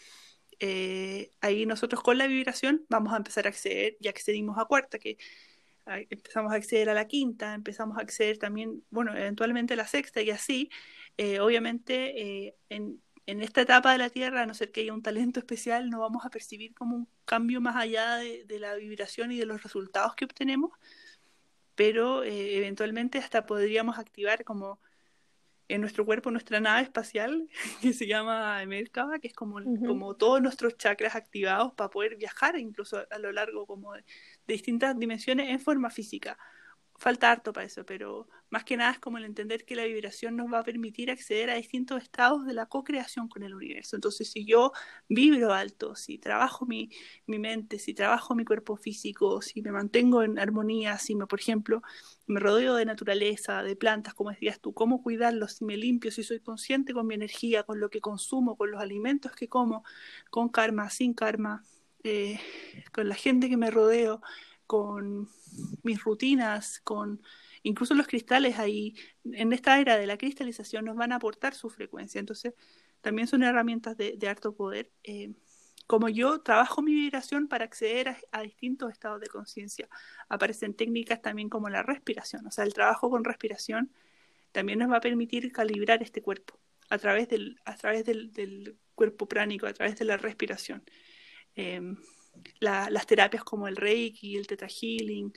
ahí nosotros con la vibración vamos a empezar a acceder y accedimos a cuarta, que empezamos a acceder a la quinta, empezamos a acceder también, bueno, eventualmente a la sexta y así, obviamente en esta etapa de la Tierra, a no ser que haya un talento especial, no vamos a percibir como un cambio más allá de la vibración y de los resultados que obtenemos, pero eventualmente hasta podríamos activar como en nuestro cuerpo nuestra nave espacial que se llama Merkaba, que es Ujú. como todos nuestros chakras activados para poder viajar incluso a lo largo como de distintas dimensiones en forma física. Falta harto para eso, pero más que nada es como el entender que la vibración nos va a permitir acceder a distintos estados de la co-creación con el universo. Entonces, si yo vibro alto, si trabajo mi mente, si trabajo mi cuerpo físico, si me mantengo en armonía, si me, por ejemplo, me rodeo de naturaleza, de plantas, como decías tú, cómo cuidarlos, si me limpio, si soy consciente con mi energía, con lo que consumo, con los alimentos que como, con karma, sin karma, con la gente que me rodeo, con mis rutinas, con incluso los cristales ahí, en esta era de la cristalización nos van a aportar su frecuencia. Entonces, también son herramientas de harto poder. Como yo trabajo mi vibración para acceder a distintos estados de conciencia, aparecen técnicas también como la respiración. O sea, el trabajo con respiración también nos va a permitir calibrar este cuerpo a través del cuerpo pránico, a través de la respiración. Eh, las terapias como el Reiki, el Theta Healing,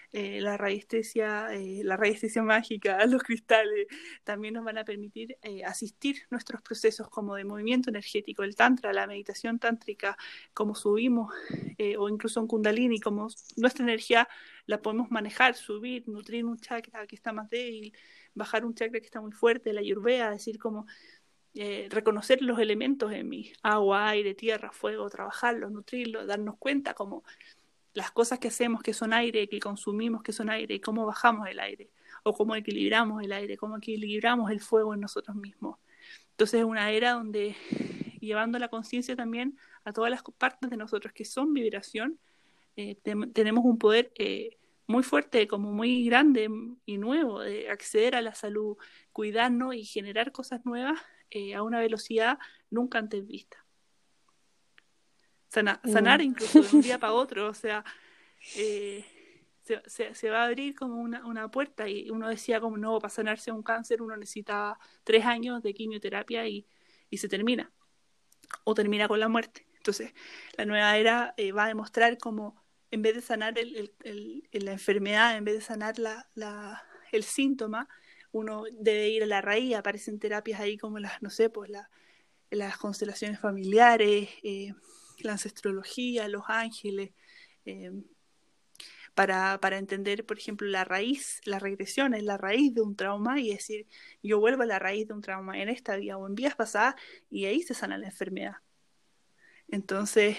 la radiestesia mágica, los cristales, también nos van a permitir asistir nuestros procesos como de movimiento energético, el tantra, la meditación tántrica, como subimos, o incluso en Kundalini, como nuestra energía la podemos manejar, subir, nutrir un chakra que está más débil, bajar un chakra que está muy fuerte, la Ayurveda, decir como reconocer los elementos en mí, agua, aire, tierra, fuego, trabajarlos, nutrirlos, darnos cuenta como las cosas que hacemos que son aire, que consumimos que son aire, y cómo bajamos el aire, o cómo equilibramos el aire, cómo equilibramos el fuego en nosotros mismos. Entonces es una era donde llevando la conciencia también a todas las partes de nosotros que son vibración, tenemos un poder muy fuerte, como muy grande y nuevo, de acceder a la salud, cuidarnos y generar cosas nuevas a una velocidad nunca antes vista. sanar Mm, incluso de un día para otro, o sea, eh, se va a abrir como una puerta y uno decía como no, para sanarse un cáncer uno necesitaba 3 años de quimioterapia y se termina, o termina con la muerte. Entonces, la nueva era va a demostrar como en vez de sanar la enfermedad, en vez de sanar el síntoma, uno debe ir a la raíz. Aparecen terapias ahí como las, no sé, pues las constelaciones familiares, la ancestrología, los ángeles, eh, para entender, por ejemplo, la raíz, la regresión es la raíz de un trauma y decir, yo vuelvo a la raíz de un trauma en esta vida o en vidas pasadas y ahí se sana la enfermedad. Entonces,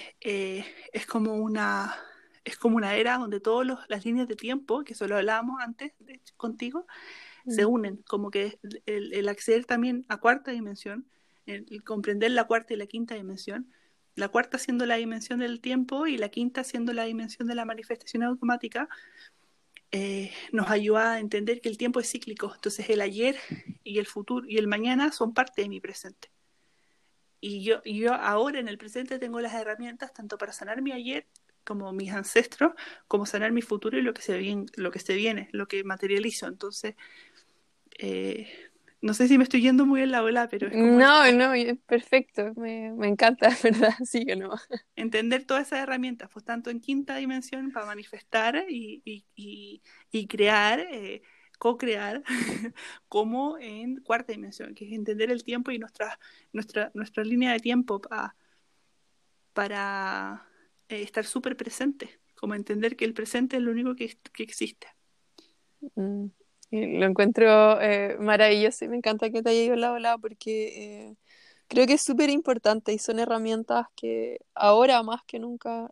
es como una era donde todas las líneas de tiempo, que eso lo hablábamos antes contigo, se mm, unen, como que el acceder también a cuarta dimensión, el comprender la cuarta y la quinta dimensión, la cuarta siendo la dimensión del tiempo y la quinta siendo la dimensión de la manifestación automática, nos ayuda a entender que el tiempo es cíclico, entonces el ayer y el futuro y el mañana son parte de mi presente. Y yo ahora en el presente tengo las herramientas tanto para sanar mi ayer como mis ancestros, como sanar mi futuro y lo que se viene, lo que materializo. Entonces, eh, no sé si me estoy yendo muy en la ola, pero es como eso, no, como no, perfecto, me encanta, ¿verdad? Sí que no. entender todas esas herramientas, pues tanto en quinta dimensión para manifestar y crear, co-crear, como en cuarta dimensión, que es entender el tiempo y nuestra línea de tiempo para estar súper presente, como entender que el presente es lo único que existe. Mm, y lo encuentro maravilloso y me encanta que te haya ido la volada porque creo que es súper importante y son herramientas que ahora más que nunca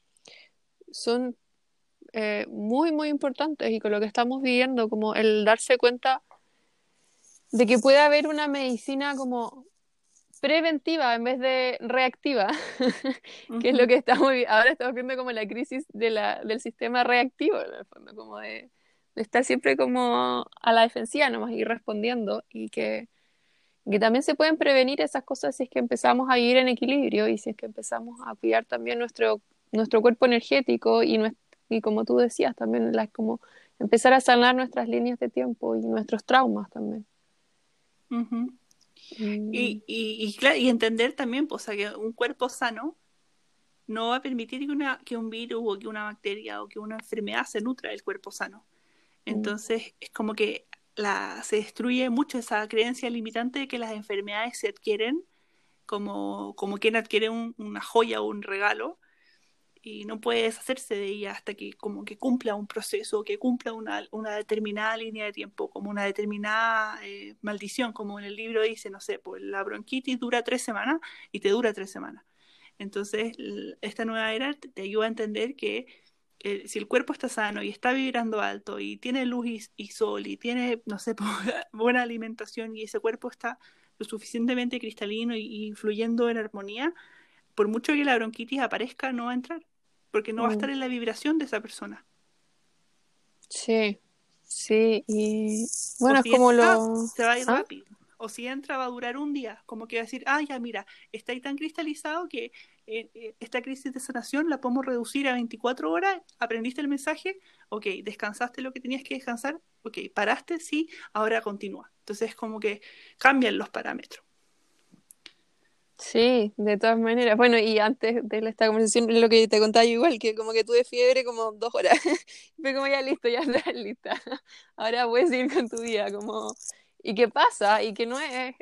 son muy, muy importantes y con lo que estamos viviendo, como el darse cuenta de que puede haber una medicina como preventiva en vez de reactiva, que es lo Ujú, que ahora estamos viendo como la crisis del sistema reactivo, en el fondo, como de estar siempre como a la defensiva nomás y respondiendo y que también se pueden prevenir esas cosas si es que empezamos a vivir en equilibrio y si es que empezamos a cuidar también nuestro cuerpo energético y como tú decías, también como empezar a sanar nuestras líneas de tiempo y nuestros traumas también. ujú. Mm, Y entender también, pues, o sea, que un cuerpo sano no va a permitir que un virus o que una bacteria o que una enfermedad se nutra del cuerpo sano. mm, Entonces, es como que se destruye mucho esa creencia limitante de que las enfermedades se adquieren como quien adquiere una joya o un regalo y no puede deshacerse de ella hasta que como que cumpla un proceso, que cumpla una determinada línea de tiempo, como una determinada maldición, como en el libro dice, no sé, pues la bronquitis dura 3 semanas y te dura 3 semanas. Entonces, esta nueva era te ayuda a entender que si el cuerpo está sano y está vibrando alto y tiene luz y sol y tiene, no sé, buena alimentación y ese cuerpo está lo suficientemente cristalino y fluyendo en armonía, por mucho que la bronquitis aparezca, no va a entrar, porque no va a mm. estar en la vibración de esa persona. Sí, sí, y O bueno, es si como entra, lo... se va a ir ¿Ah? rápido. O si entra, va a durar un día. Como que va a decir, ah, ya mira, está ahí tan cristalizado que esta crisis de sanación la podemos reducir a 24 horas. ¿Aprendiste el mensaje? Ok, descansaste lo que tenías que descansar. Ok, paraste, sí, ahora continúa. Entonces, como que cambian los parámetros. Sí, de todas maneras. Bueno, y antes de esta conversación, lo que te contaba yo igual, que como que tuve fiebre como 2 horas. Fue como ya listo, ya estás lista. Ahora puedes ir con tu vida, como... ¿Y qué pasa? Y que no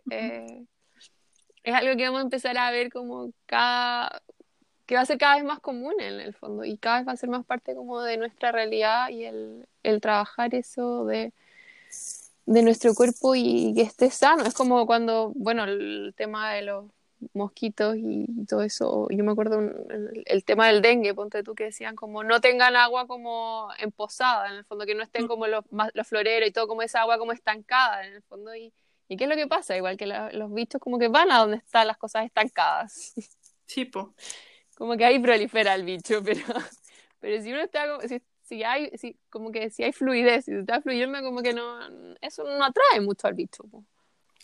es algo que vamos a empezar a ver como que va a ser cada vez más común en el fondo y cada vez va a ser más parte como de nuestra realidad y el trabajar eso de nuestro cuerpo y que esté sano. Es como cuando, bueno, el tema de los mosquitos y todo eso, yo me acuerdo el tema del dengue, ponte tú que decían como no tengan agua como emposada, en el fondo, que no estén como los floreros y todo como esa agua como estancada en el fondo y qué es lo que pasa, igual que los bichos como que van a donde están las cosas estancadas, Sí, po. como que ahí prolifera el bicho, pero si uno está como que si hay fluidez, si se está fluyendo como que no, eso no atrae mucho al bicho, po.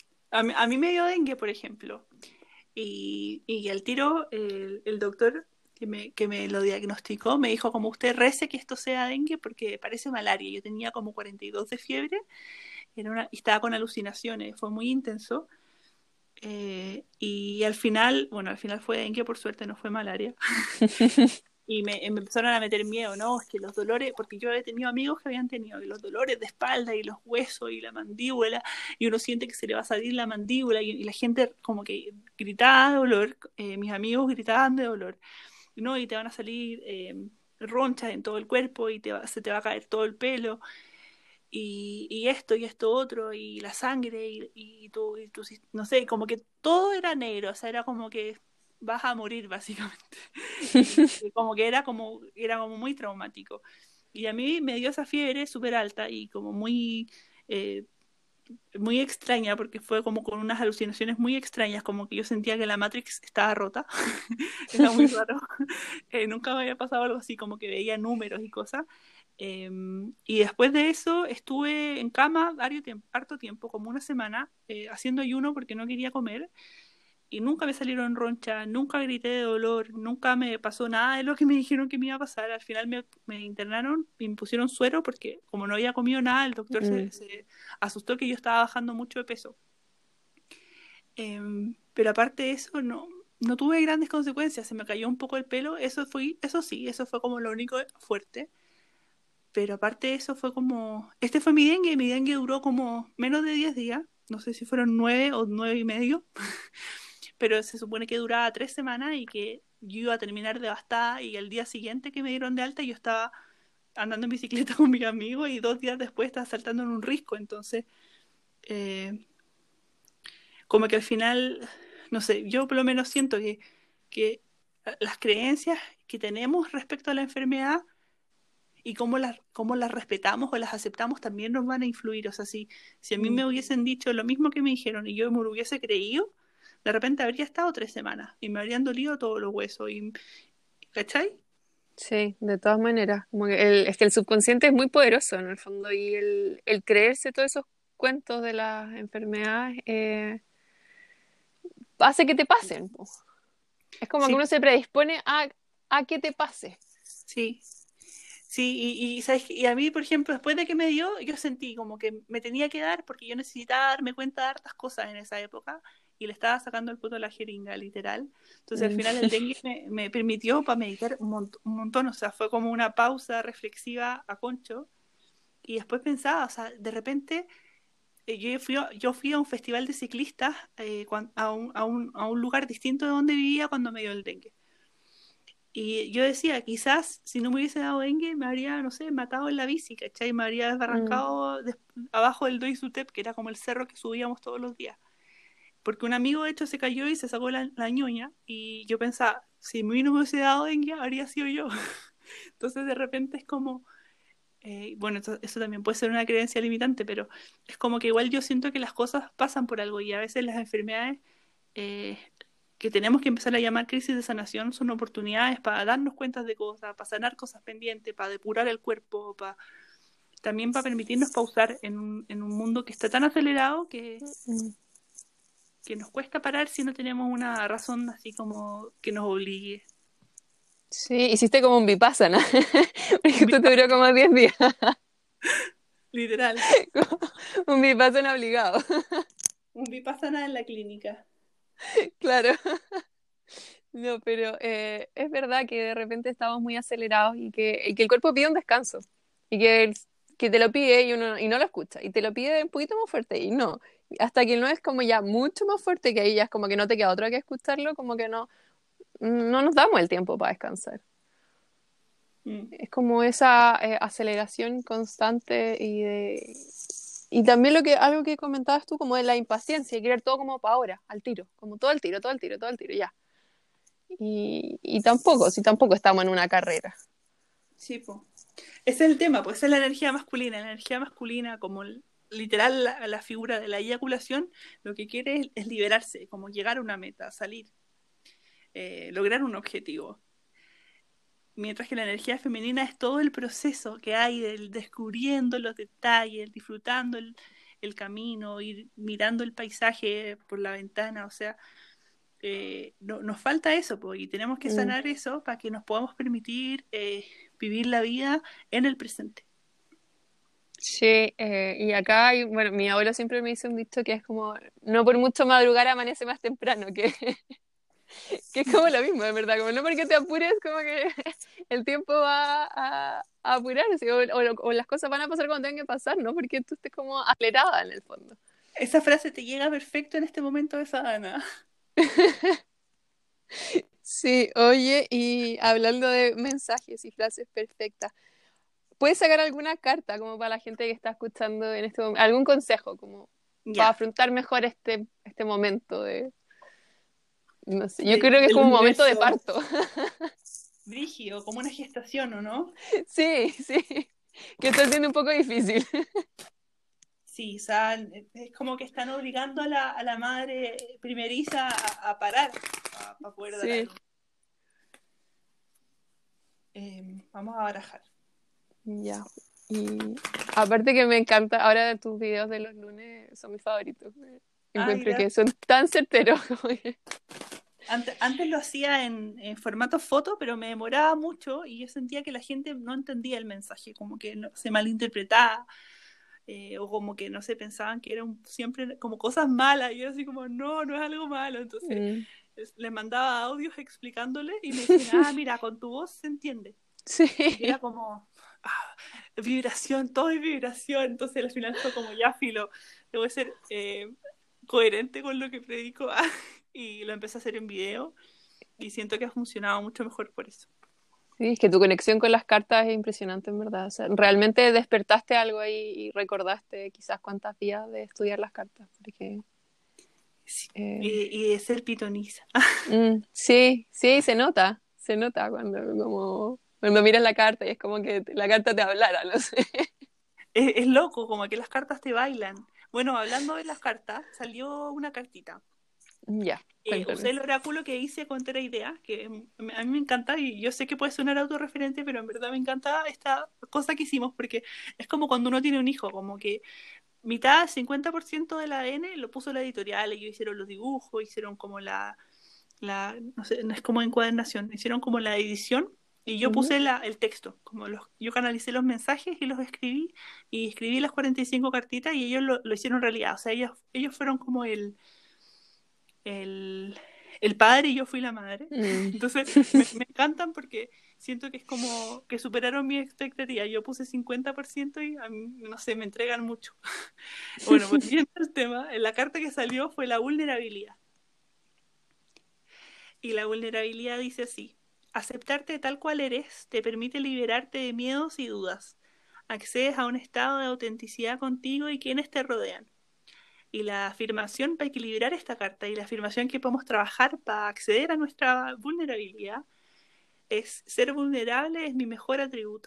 A mí me dio dengue, por ejemplo. Y al tiro, el doctor que me lo diagnosticó, me dijo como usted rece que esto sea dengue porque parece malaria. Yo tenía como 42 de fiebre, y estaba con alucinaciones, fue muy intenso. Y al final fue dengue, por suerte no fue malaria. Y me empezaron a meter miedo, ¿no? Es que los dolores, porque yo he tenido amigos que habían tenido y los dolores de espalda y los huesos y la mandíbula, y uno siente que se le va a salir la mandíbula y la gente como que gritaba de dolor, mis amigos gritaban de dolor, ¿no? Y te van a salir ronchas en todo el cuerpo y se te va a caer todo el pelo y esto otro y la sangre no sé, como que todo era negro, o sea, era como que vas a morir básicamente. Y como que era como muy traumático. Y a mí me dio esa fiebre súper alta y como eh, muy extraña, porque fue como con unas alucinaciones muy extrañas, como que yo sentía que la Matrix estaba rota. Era muy raro. Nunca me había pasado algo así, como que veía números y cosas. Y después de eso estuve en cama harto tiempo, como una semana, haciendo ayuno porque no quería comer y nunca me salieron ronchas, nunca grité de dolor, nunca me pasó nada de lo que me dijeron que me iba a pasar. Al final me internaron y me pusieron suero porque como no había comido nada, el doctor Mm. se asustó que yo estaba bajando mucho de peso. Pero aparte de eso, no tuve grandes consecuencias, se me cayó un poco el pelo, eso sí, eso fue como lo único fuerte. Pero aparte de eso fue como, este fue mi dengue duró como menos de 10 días, no sé si fueron 9 o 9 y medio, pero se supone que duraba 3 semanas y que yo iba a terminar devastada y el día siguiente que me dieron de alta yo estaba andando en bicicleta con mis amigos y 2 días después estaba saltando en un risco, entonces eh, como que al final, no sé, yo por lo menos siento que las creencias que tenemos respecto a la enfermedad y cómo las respetamos o las aceptamos también nos van a influir. O sea, si a mí Mm. me hubiesen dicho lo mismo que me dijeron y yo me lo hubiese creído, de repente habría estado 3 semanas y me habrían dolido todos los huesos. ¿Cachai? Sí, de todas maneras, como que es que el subconsciente es muy poderoso en el fondo y el creerse todos esos cuentos de las enfermedades hace que te pasen, po. Es como que Sí, uno se predispone a que te pase. sí. Sí, ¿sabes qué? Y a mí, por ejemplo, después de que me dio, yo sentí como que me tenía que dar porque yo necesitaba darme cuenta de hartas cosas en esa época y le estaba sacando el puto a la jeringa, literal. Entonces, al Mm. final, el dengue me permitió para meditar un montón, o sea, fue como una pausa reflexiva a concho. Y después pensaba, o sea, de repente, yo fui a un festival de ciclistas a un lugar distinto de donde vivía cuando me dio el dengue. Y yo decía, quizás si no me hubiese dado dengue, me habría, no sé, matado en la bici, ¿cachai? Me habría Mm. desbarrancado abajo del Doisutep, que era como el cerro que subíamos todos los días. Porque un amigo, de hecho, se cayó y se sacó la ñoña. Y yo pensaba, si a mí no me hubiese dado dengue, habría sido yo. Entonces, de repente es como, bueno, eso también puede ser una creencia limitante, pero es como que igual yo siento que las cosas pasan por algo y a veces las enfermedades eh, que tenemos que empezar a llamar crisis de sanación son oportunidades para darnos cuenta de cosas, para sanar cosas pendientes, para depurar el cuerpo, también para permitirnos pausar en un mundo que está tan acelerado Mm. que nos cuesta parar si no tenemos una razón así como que nos obligue. Sí, hiciste como un vipassana, porque Un, esto te vipa- duró como 10 días, literal, un vipassana obligado, un vipassana en la clínica. claro. No, pero es verdad que de repente estamos muy acelerados y que el cuerpo pide un descanso y que te lo pide y no lo escucha y te lo pide un poquito más fuerte y no. Hasta que no es como ya mucho más fuerte que ahí ya es como que no te queda otra que escucharlo, como que no nos damos el tiempo para descansar. Mm. Es como esa aceleración constante y también algo que comentabas tú como de la impaciencia y querer todo como para ahora, al tiro, como todo al tiro, todo al tiro, todo al tiro, ya. Y tampoco, si tampoco estamos en una carrera. Sí, pues. Ese es el tema, pues esa es la energía masculina como literal la figura de la eyaculación, lo que quiere es liberarse, como llegar a una meta, salir, lograr un objetivo. Mientras que la energía femenina es todo el proceso que hay del descubriendo los detalles, disfrutando el camino, ir mirando el paisaje por la ventana, o sea, nos falta eso, pues, y tenemos que Mm. sanar eso para que nos podamos permitir vivir la vida en el presente. Sí, y acá, bueno, mi abuelo siempre me dice un dicho que es como, no por mucho madrugar amanece más temprano, que, que es como lo mismo, de verdad, como no porque te apures, como que el tiempo va a apurarse, o las cosas van a pasar cuando tengan que pasar, ¿no? Porque tú estés como acelerada en el fondo. Esa frase te llega perfecto en este momento de Sadhana. Sí, oye, y hablando de mensajes y frases perfectas, ¿puedes sacar alguna carta como para la gente que está escuchando en este momento? ¿Algún consejo como para Ya, afrontar mejor este momento de, no sé, yo creo que es del como un momento de universo. parto. Brígido, como una gestación, ¿o no? Sí, sí, que está siendo un poco difícil. Sí, o sea, es como que están obligando a la madre primeriza a parar para poder dar a Sí, luz. Vamos a barajar. ya. Y aparte que me encanta, ahora tus videos de los lunes son mis favoritos. Ay, Encuentro que gracias. son tan certeros. Como que- Antes lo hacía en formato foto, pero me demoraba mucho y yo sentía que la gente no entendía el mensaje, como que se malinterpretaba, o como que no se pensaban que eran siempre como cosas malas, y yo así como, no, no es algo malo. Entonces Mm. les mandaba audios explicándole y me decían, ah, mira, con tu voz se entiende. Y era Sí, como, ah, vibración, todo es vibración. Entonces al final fue como, ya filo, debo ser coherente con lo que predico. Y lo empecé a hacer en video y siento que ha funcionado mucho mejor por eso. sí, es que tu conexión con las cartas es impresionante, en verdad. O sea, realmente despertaste algo ahí y recordaste quizás cuántas vías de estudiar las cartas. Porque, Sí. eh, Y de ser pitoniza. sí, sí, se nota cuando miras la carta y es como que la carta te hablara, no sé. Es loco, como que las cartas te bailan. Bueno, hablando de las cartas, salió una cartita. Ya, Usé cuéntame. el oráculo que hice con Tera Idea, que a mí me encanta y yo sé que puede sonar autorreferente, pero en verdad me encanta esta cosa que hicimos porque es como cuando uno tiene un hijo, como que mitad, 50% del ADN lo puso la editorial, ellos hicieron los dibujos, hicieron como no sé, no es como encuadernación, hicieron como la edición y yo Ujú. puse el texto, yo canalicé los mensajes y los escribí y escribí las 45 cartitas y ellos lo hicieron realidad, o sea, ellos fueron como el, el padre y yo fui la madre. Mm. Entonces me encantan porque siento que es como que superaron mi expectativa. Yo puse 50% y a mí, no sé, me entregan mucho. Bueno, volviendo al tema, la carta que salió fue la vulnerabilidad. Y la vulnerabilidad dice así: aceptarte tal cual eres te permite liberarte de miedos y dudas. Accedes a un estado de autenticidad contigo y quienes te rodean. Y la afirmación para equilibrar esta carta y la afirmación que podemos trabajar para acceder a nuestra vulnerabilidad es: ser vulnerable es mi mejor atributo.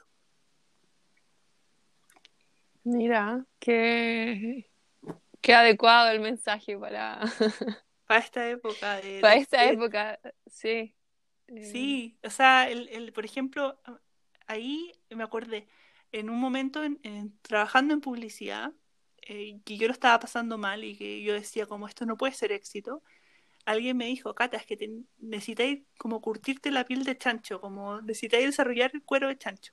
Mira, qué adecuado el mensaje Para esta época para esta época. Sí. Eh, sí, o sea, por ejemplo, ahí me acordé, en un momento trabajando en publicidad, que yo lo estaba pasando mal y que yo decía como esto no puede ser éxito, alguien me dijo, Cata, es que necesitáis como curtirte la piel de chancho, como necesitáis desarrollar el cuero de chancho.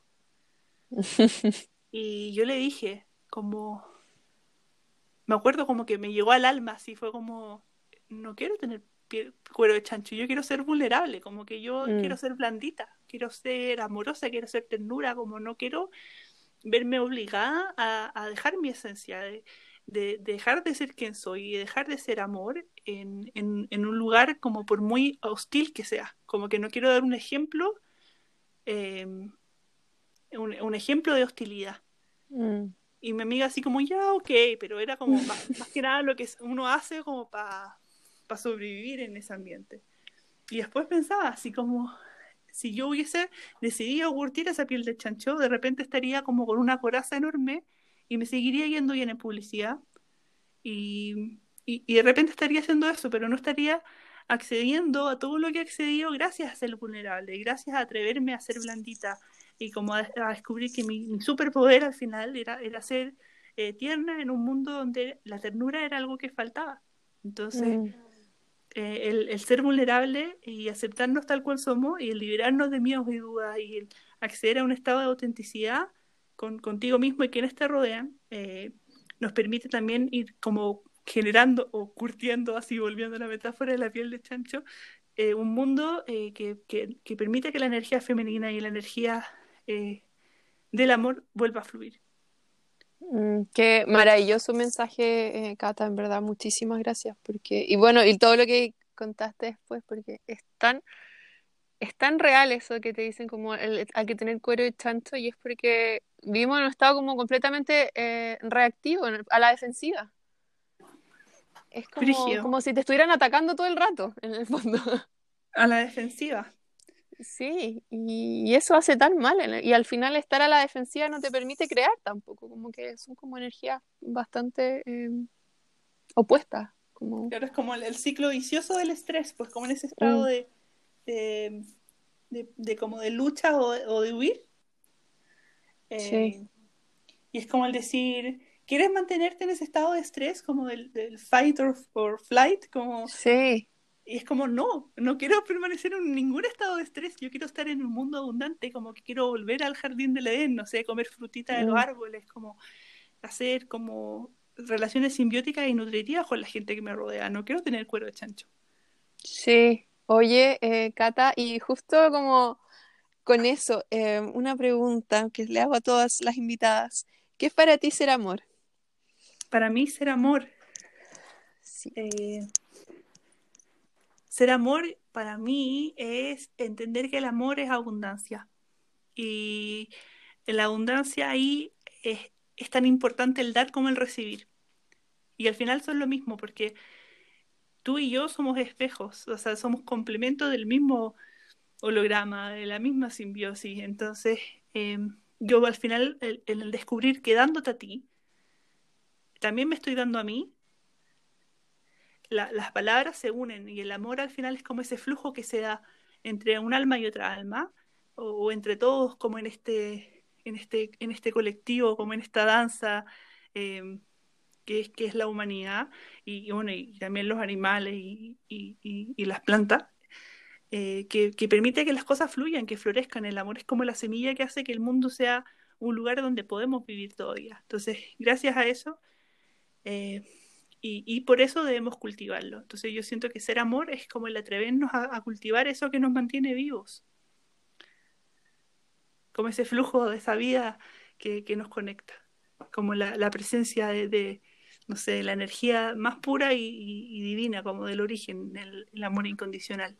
Y yo le dije, como, me acuerdo como que me llegó al alma, así fue como, no quiero tener cuero de chancho, yo quiero ser vulnerable, como que yo quiero mm, ser blandita, quiero ser amorosa, quiero ser ternura, como no quiero verme obligada a dejar mi esencia, de dejar de ser quien soy y dejar de ser amor en un lugar como por muy hostil que sea, como que no quiero dar un ejemplo, eh, un ejemplo de hostilidad. mm. Y mi amiga así como, ya, ok, pero era como más que nada lo que uno hace como para sobrevivir en ese ambiente. Y después pensaba así como, si yo hubiese decidido curtir esa piel de chancho, de repente estaría como con una coraza enorme y me seguiría yendo bien en publicidad. Y de repente estaría haciendo eso, pero no estaría accediendo a todo lo que he accedido gracias a ser vulnerable, gracias a atreverme a ser blandita y como a descubrir que mi superpoder al final era ser tierna en un mundo donde la ternura era algo que faltaba. Entonces, Mm. el ser vulnerable y aceptarnos tal cual somos y el liberarnos de miedos y dudas y el acceder a un estado de autenticidad contigo mismo y quienes te rodean, nos permite también ir como generando o curtiendo, así volviendo a la metáfora de la piel de chancho, un mundo que permite que la energía femenina y la energía del amor vuelva a fluir. Qué maravilloso mensaje, Cata, en verdad, muchísimas gracias, porque, y bueno, y todo lo que contaste después, porque es tan real eso que te dicen como hay que tener cuero de chancho, y es porque vivimos en un estado como completamente reactivo, a la defensiva. Es Brígido, como si te estuvieran atacando todo el rato, en el fondo. a la defensiva. Sí, y eso hace tan mal, y al final estar a la defensiva no te permite crear tampoco, como que son como energías bastante opuestas, como... Claro, es como el ciclo vicioso del estrés, pues como en ese estado mm, de, de como de lucha o de huir. sí, Eh, y es como el decir, ¿quieres mantenerte en ese estado de estrés, como del fight or flight? Como, sí. y es como, no, no quiero permanecer en ningún estado de estrés, yo quiero estar en un mundo abundante, como que quiero volver al jardín del Edén, no sé, comer frutita de los Mm, árboles, como hacer como relaciones simbióticas y nutritivas con la gente que me rodea, no quiero tener cuero de chancho. sí. Oye, Cata, y justo como con eso, una pregunta que le hago a todas las invitadas. ¿Qué es para ti ser amor? Para mí ser amor, Sí. eh, ser amor para mí es entender que el amor es abundancia. Y en la abundancia ahí es tan importante el dar como el recibir. Y al final son lo mismo, porque tú y yo somos espejos, o sea, somos complementos del mismo holograma, de la misma simbiosis. Entonces, eh, yo al final, en el descubrir que dándote a ti, también me estoy dando a mí, las palabras se unen y el amor al final es como ese flujo que se da entre un alma y otra alma, o entre todos como en este colectivo, como en esta danza que es la humanidad, y bueno, y también los animales y las plantas, que permite que las cosas fluyan, que florezcan. El amor es como la semilla que hace que el mundo sea un lugar donde podemos vivir todavía. Entonces, gracias a eso, eh, y por eso debemos cultivarlo. Entonces yo siento que ser amor es como el atrevernos a cultivar eso que nos mantiene vivos, como ese flujo de esa vida que nos conecta, como la presencia no sé, la energía más pura y divina, como del origen, el amor incondicional.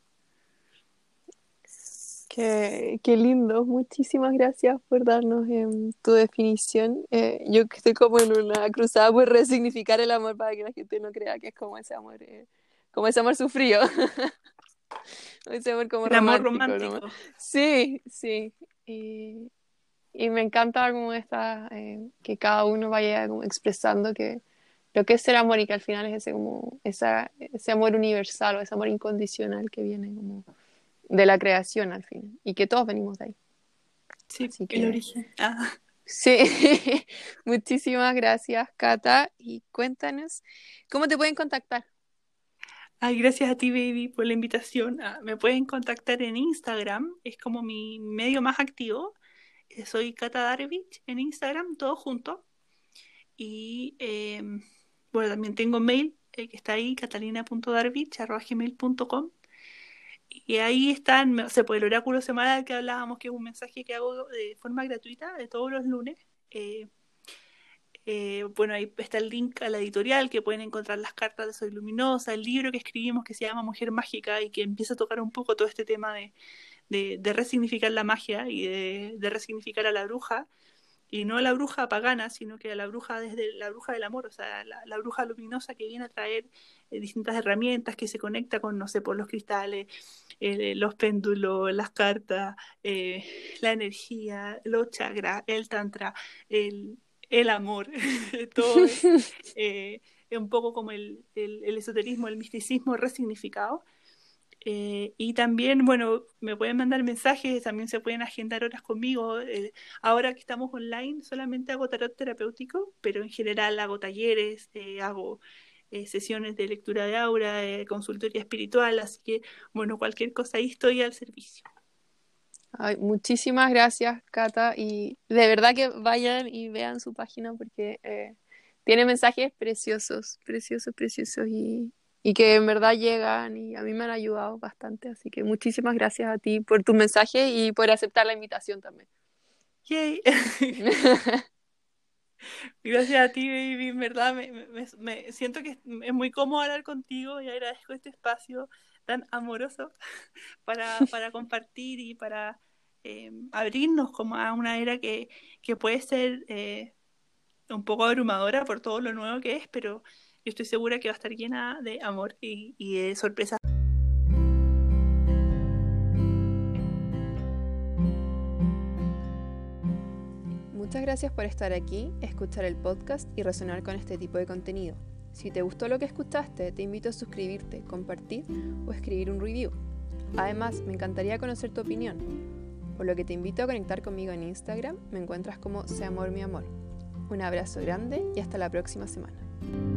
Qué lindo. Muchísimas gracias por darnos tu definición. Yo que estoy como en una cruzada por resignificar el amor para que la gente no crea que es como ese amor sufrido, ese amor como El amor romántico, ¿no? romántico. Sí, sí. Y me encanta como que cada uno vaya como expresando que lo que es ser amor y que al final es ese como ese amor universal o ese amor incondicional que viene como de la creación al fin y que todos venimos de ahí. Sí, Así el que origen. Ah. sí, muchísimas gracias, Cata, y cuéntanos cómo te pueden contactar. Ay, gracias a ti, baby, por la invitación. Me pueden contactar en Instagram, es como mi medio más activo. Soy Kata Darevich en Instagram, todo junto. Y bueno, también tengo mail que está ahí, catalina.darvich@gmail.com. Y ahí están, o sea, por el oráculo semanal que hablábamos, que es un mensaje que hago de forma gratuita de todos los lunes. Eh, bueno, ahí está el link a la editorial, que pueden encontrar las cartas de Soy Luminosa, el libro que escribimos que se llama Mujer Mágica y que empieza a tocar un poco todo este tema de resignificar la magia y de resignificar a la bruja, y no a la bruja pagana, sino que a la bruja desde la bruja del amor, o sea, la bruja luminosa que viene a traer distintas herramientas, que se conecta con, no sé, por los cristales, los péndulos, las cartas, la energía, los chakras, el tantra, el amor, todo es un poco como el esoterismo, el misticismo resignificado. Y también, bueno, me pueden mandar mensajes, también se pueden agendar horas conmigo. Ahora que estamos online, solamente hago tarot terapéutico, pero en general hago talleres, hago sesiones de lectura de aura, consultoría espiritual, así que, bueno, cualquier cosa ahí estoy al servicio. Ay, muchísimas gracias, Cata, y de verdad que vayan y vean su página porque tiene mensajes preciosos, preciosos, preciosos y que en verdad llegan y a mí me han ayudado bastante, así que muchísimas gracias a ti por tu mensaje y por aceptar la invitación también. Yay. Gracias a ti, baby, en verdad me siento que es muy cómodo hablar contigo y agradezco este espacio tan amoroso para compartir y para abrirnos como a una era que puede ser un poco abrumadora por todo lo nuevo que es, pero yo estoy segura que va a estar llena de amor y de sorpresas. Muchas gracias por estar aquí, escuchar el podcast y resonar con este tipo de contenido. Si te gustó lo que escuchaste, te invito a suscribirte, compartir o escribir un review. Además, me encantaría conocer tu opinión, por lo que te invito a conectar conmigo en Instagram, me encuentras como Sea Amor Mi Amor. Un abrazo grande y hasta la próxima semana.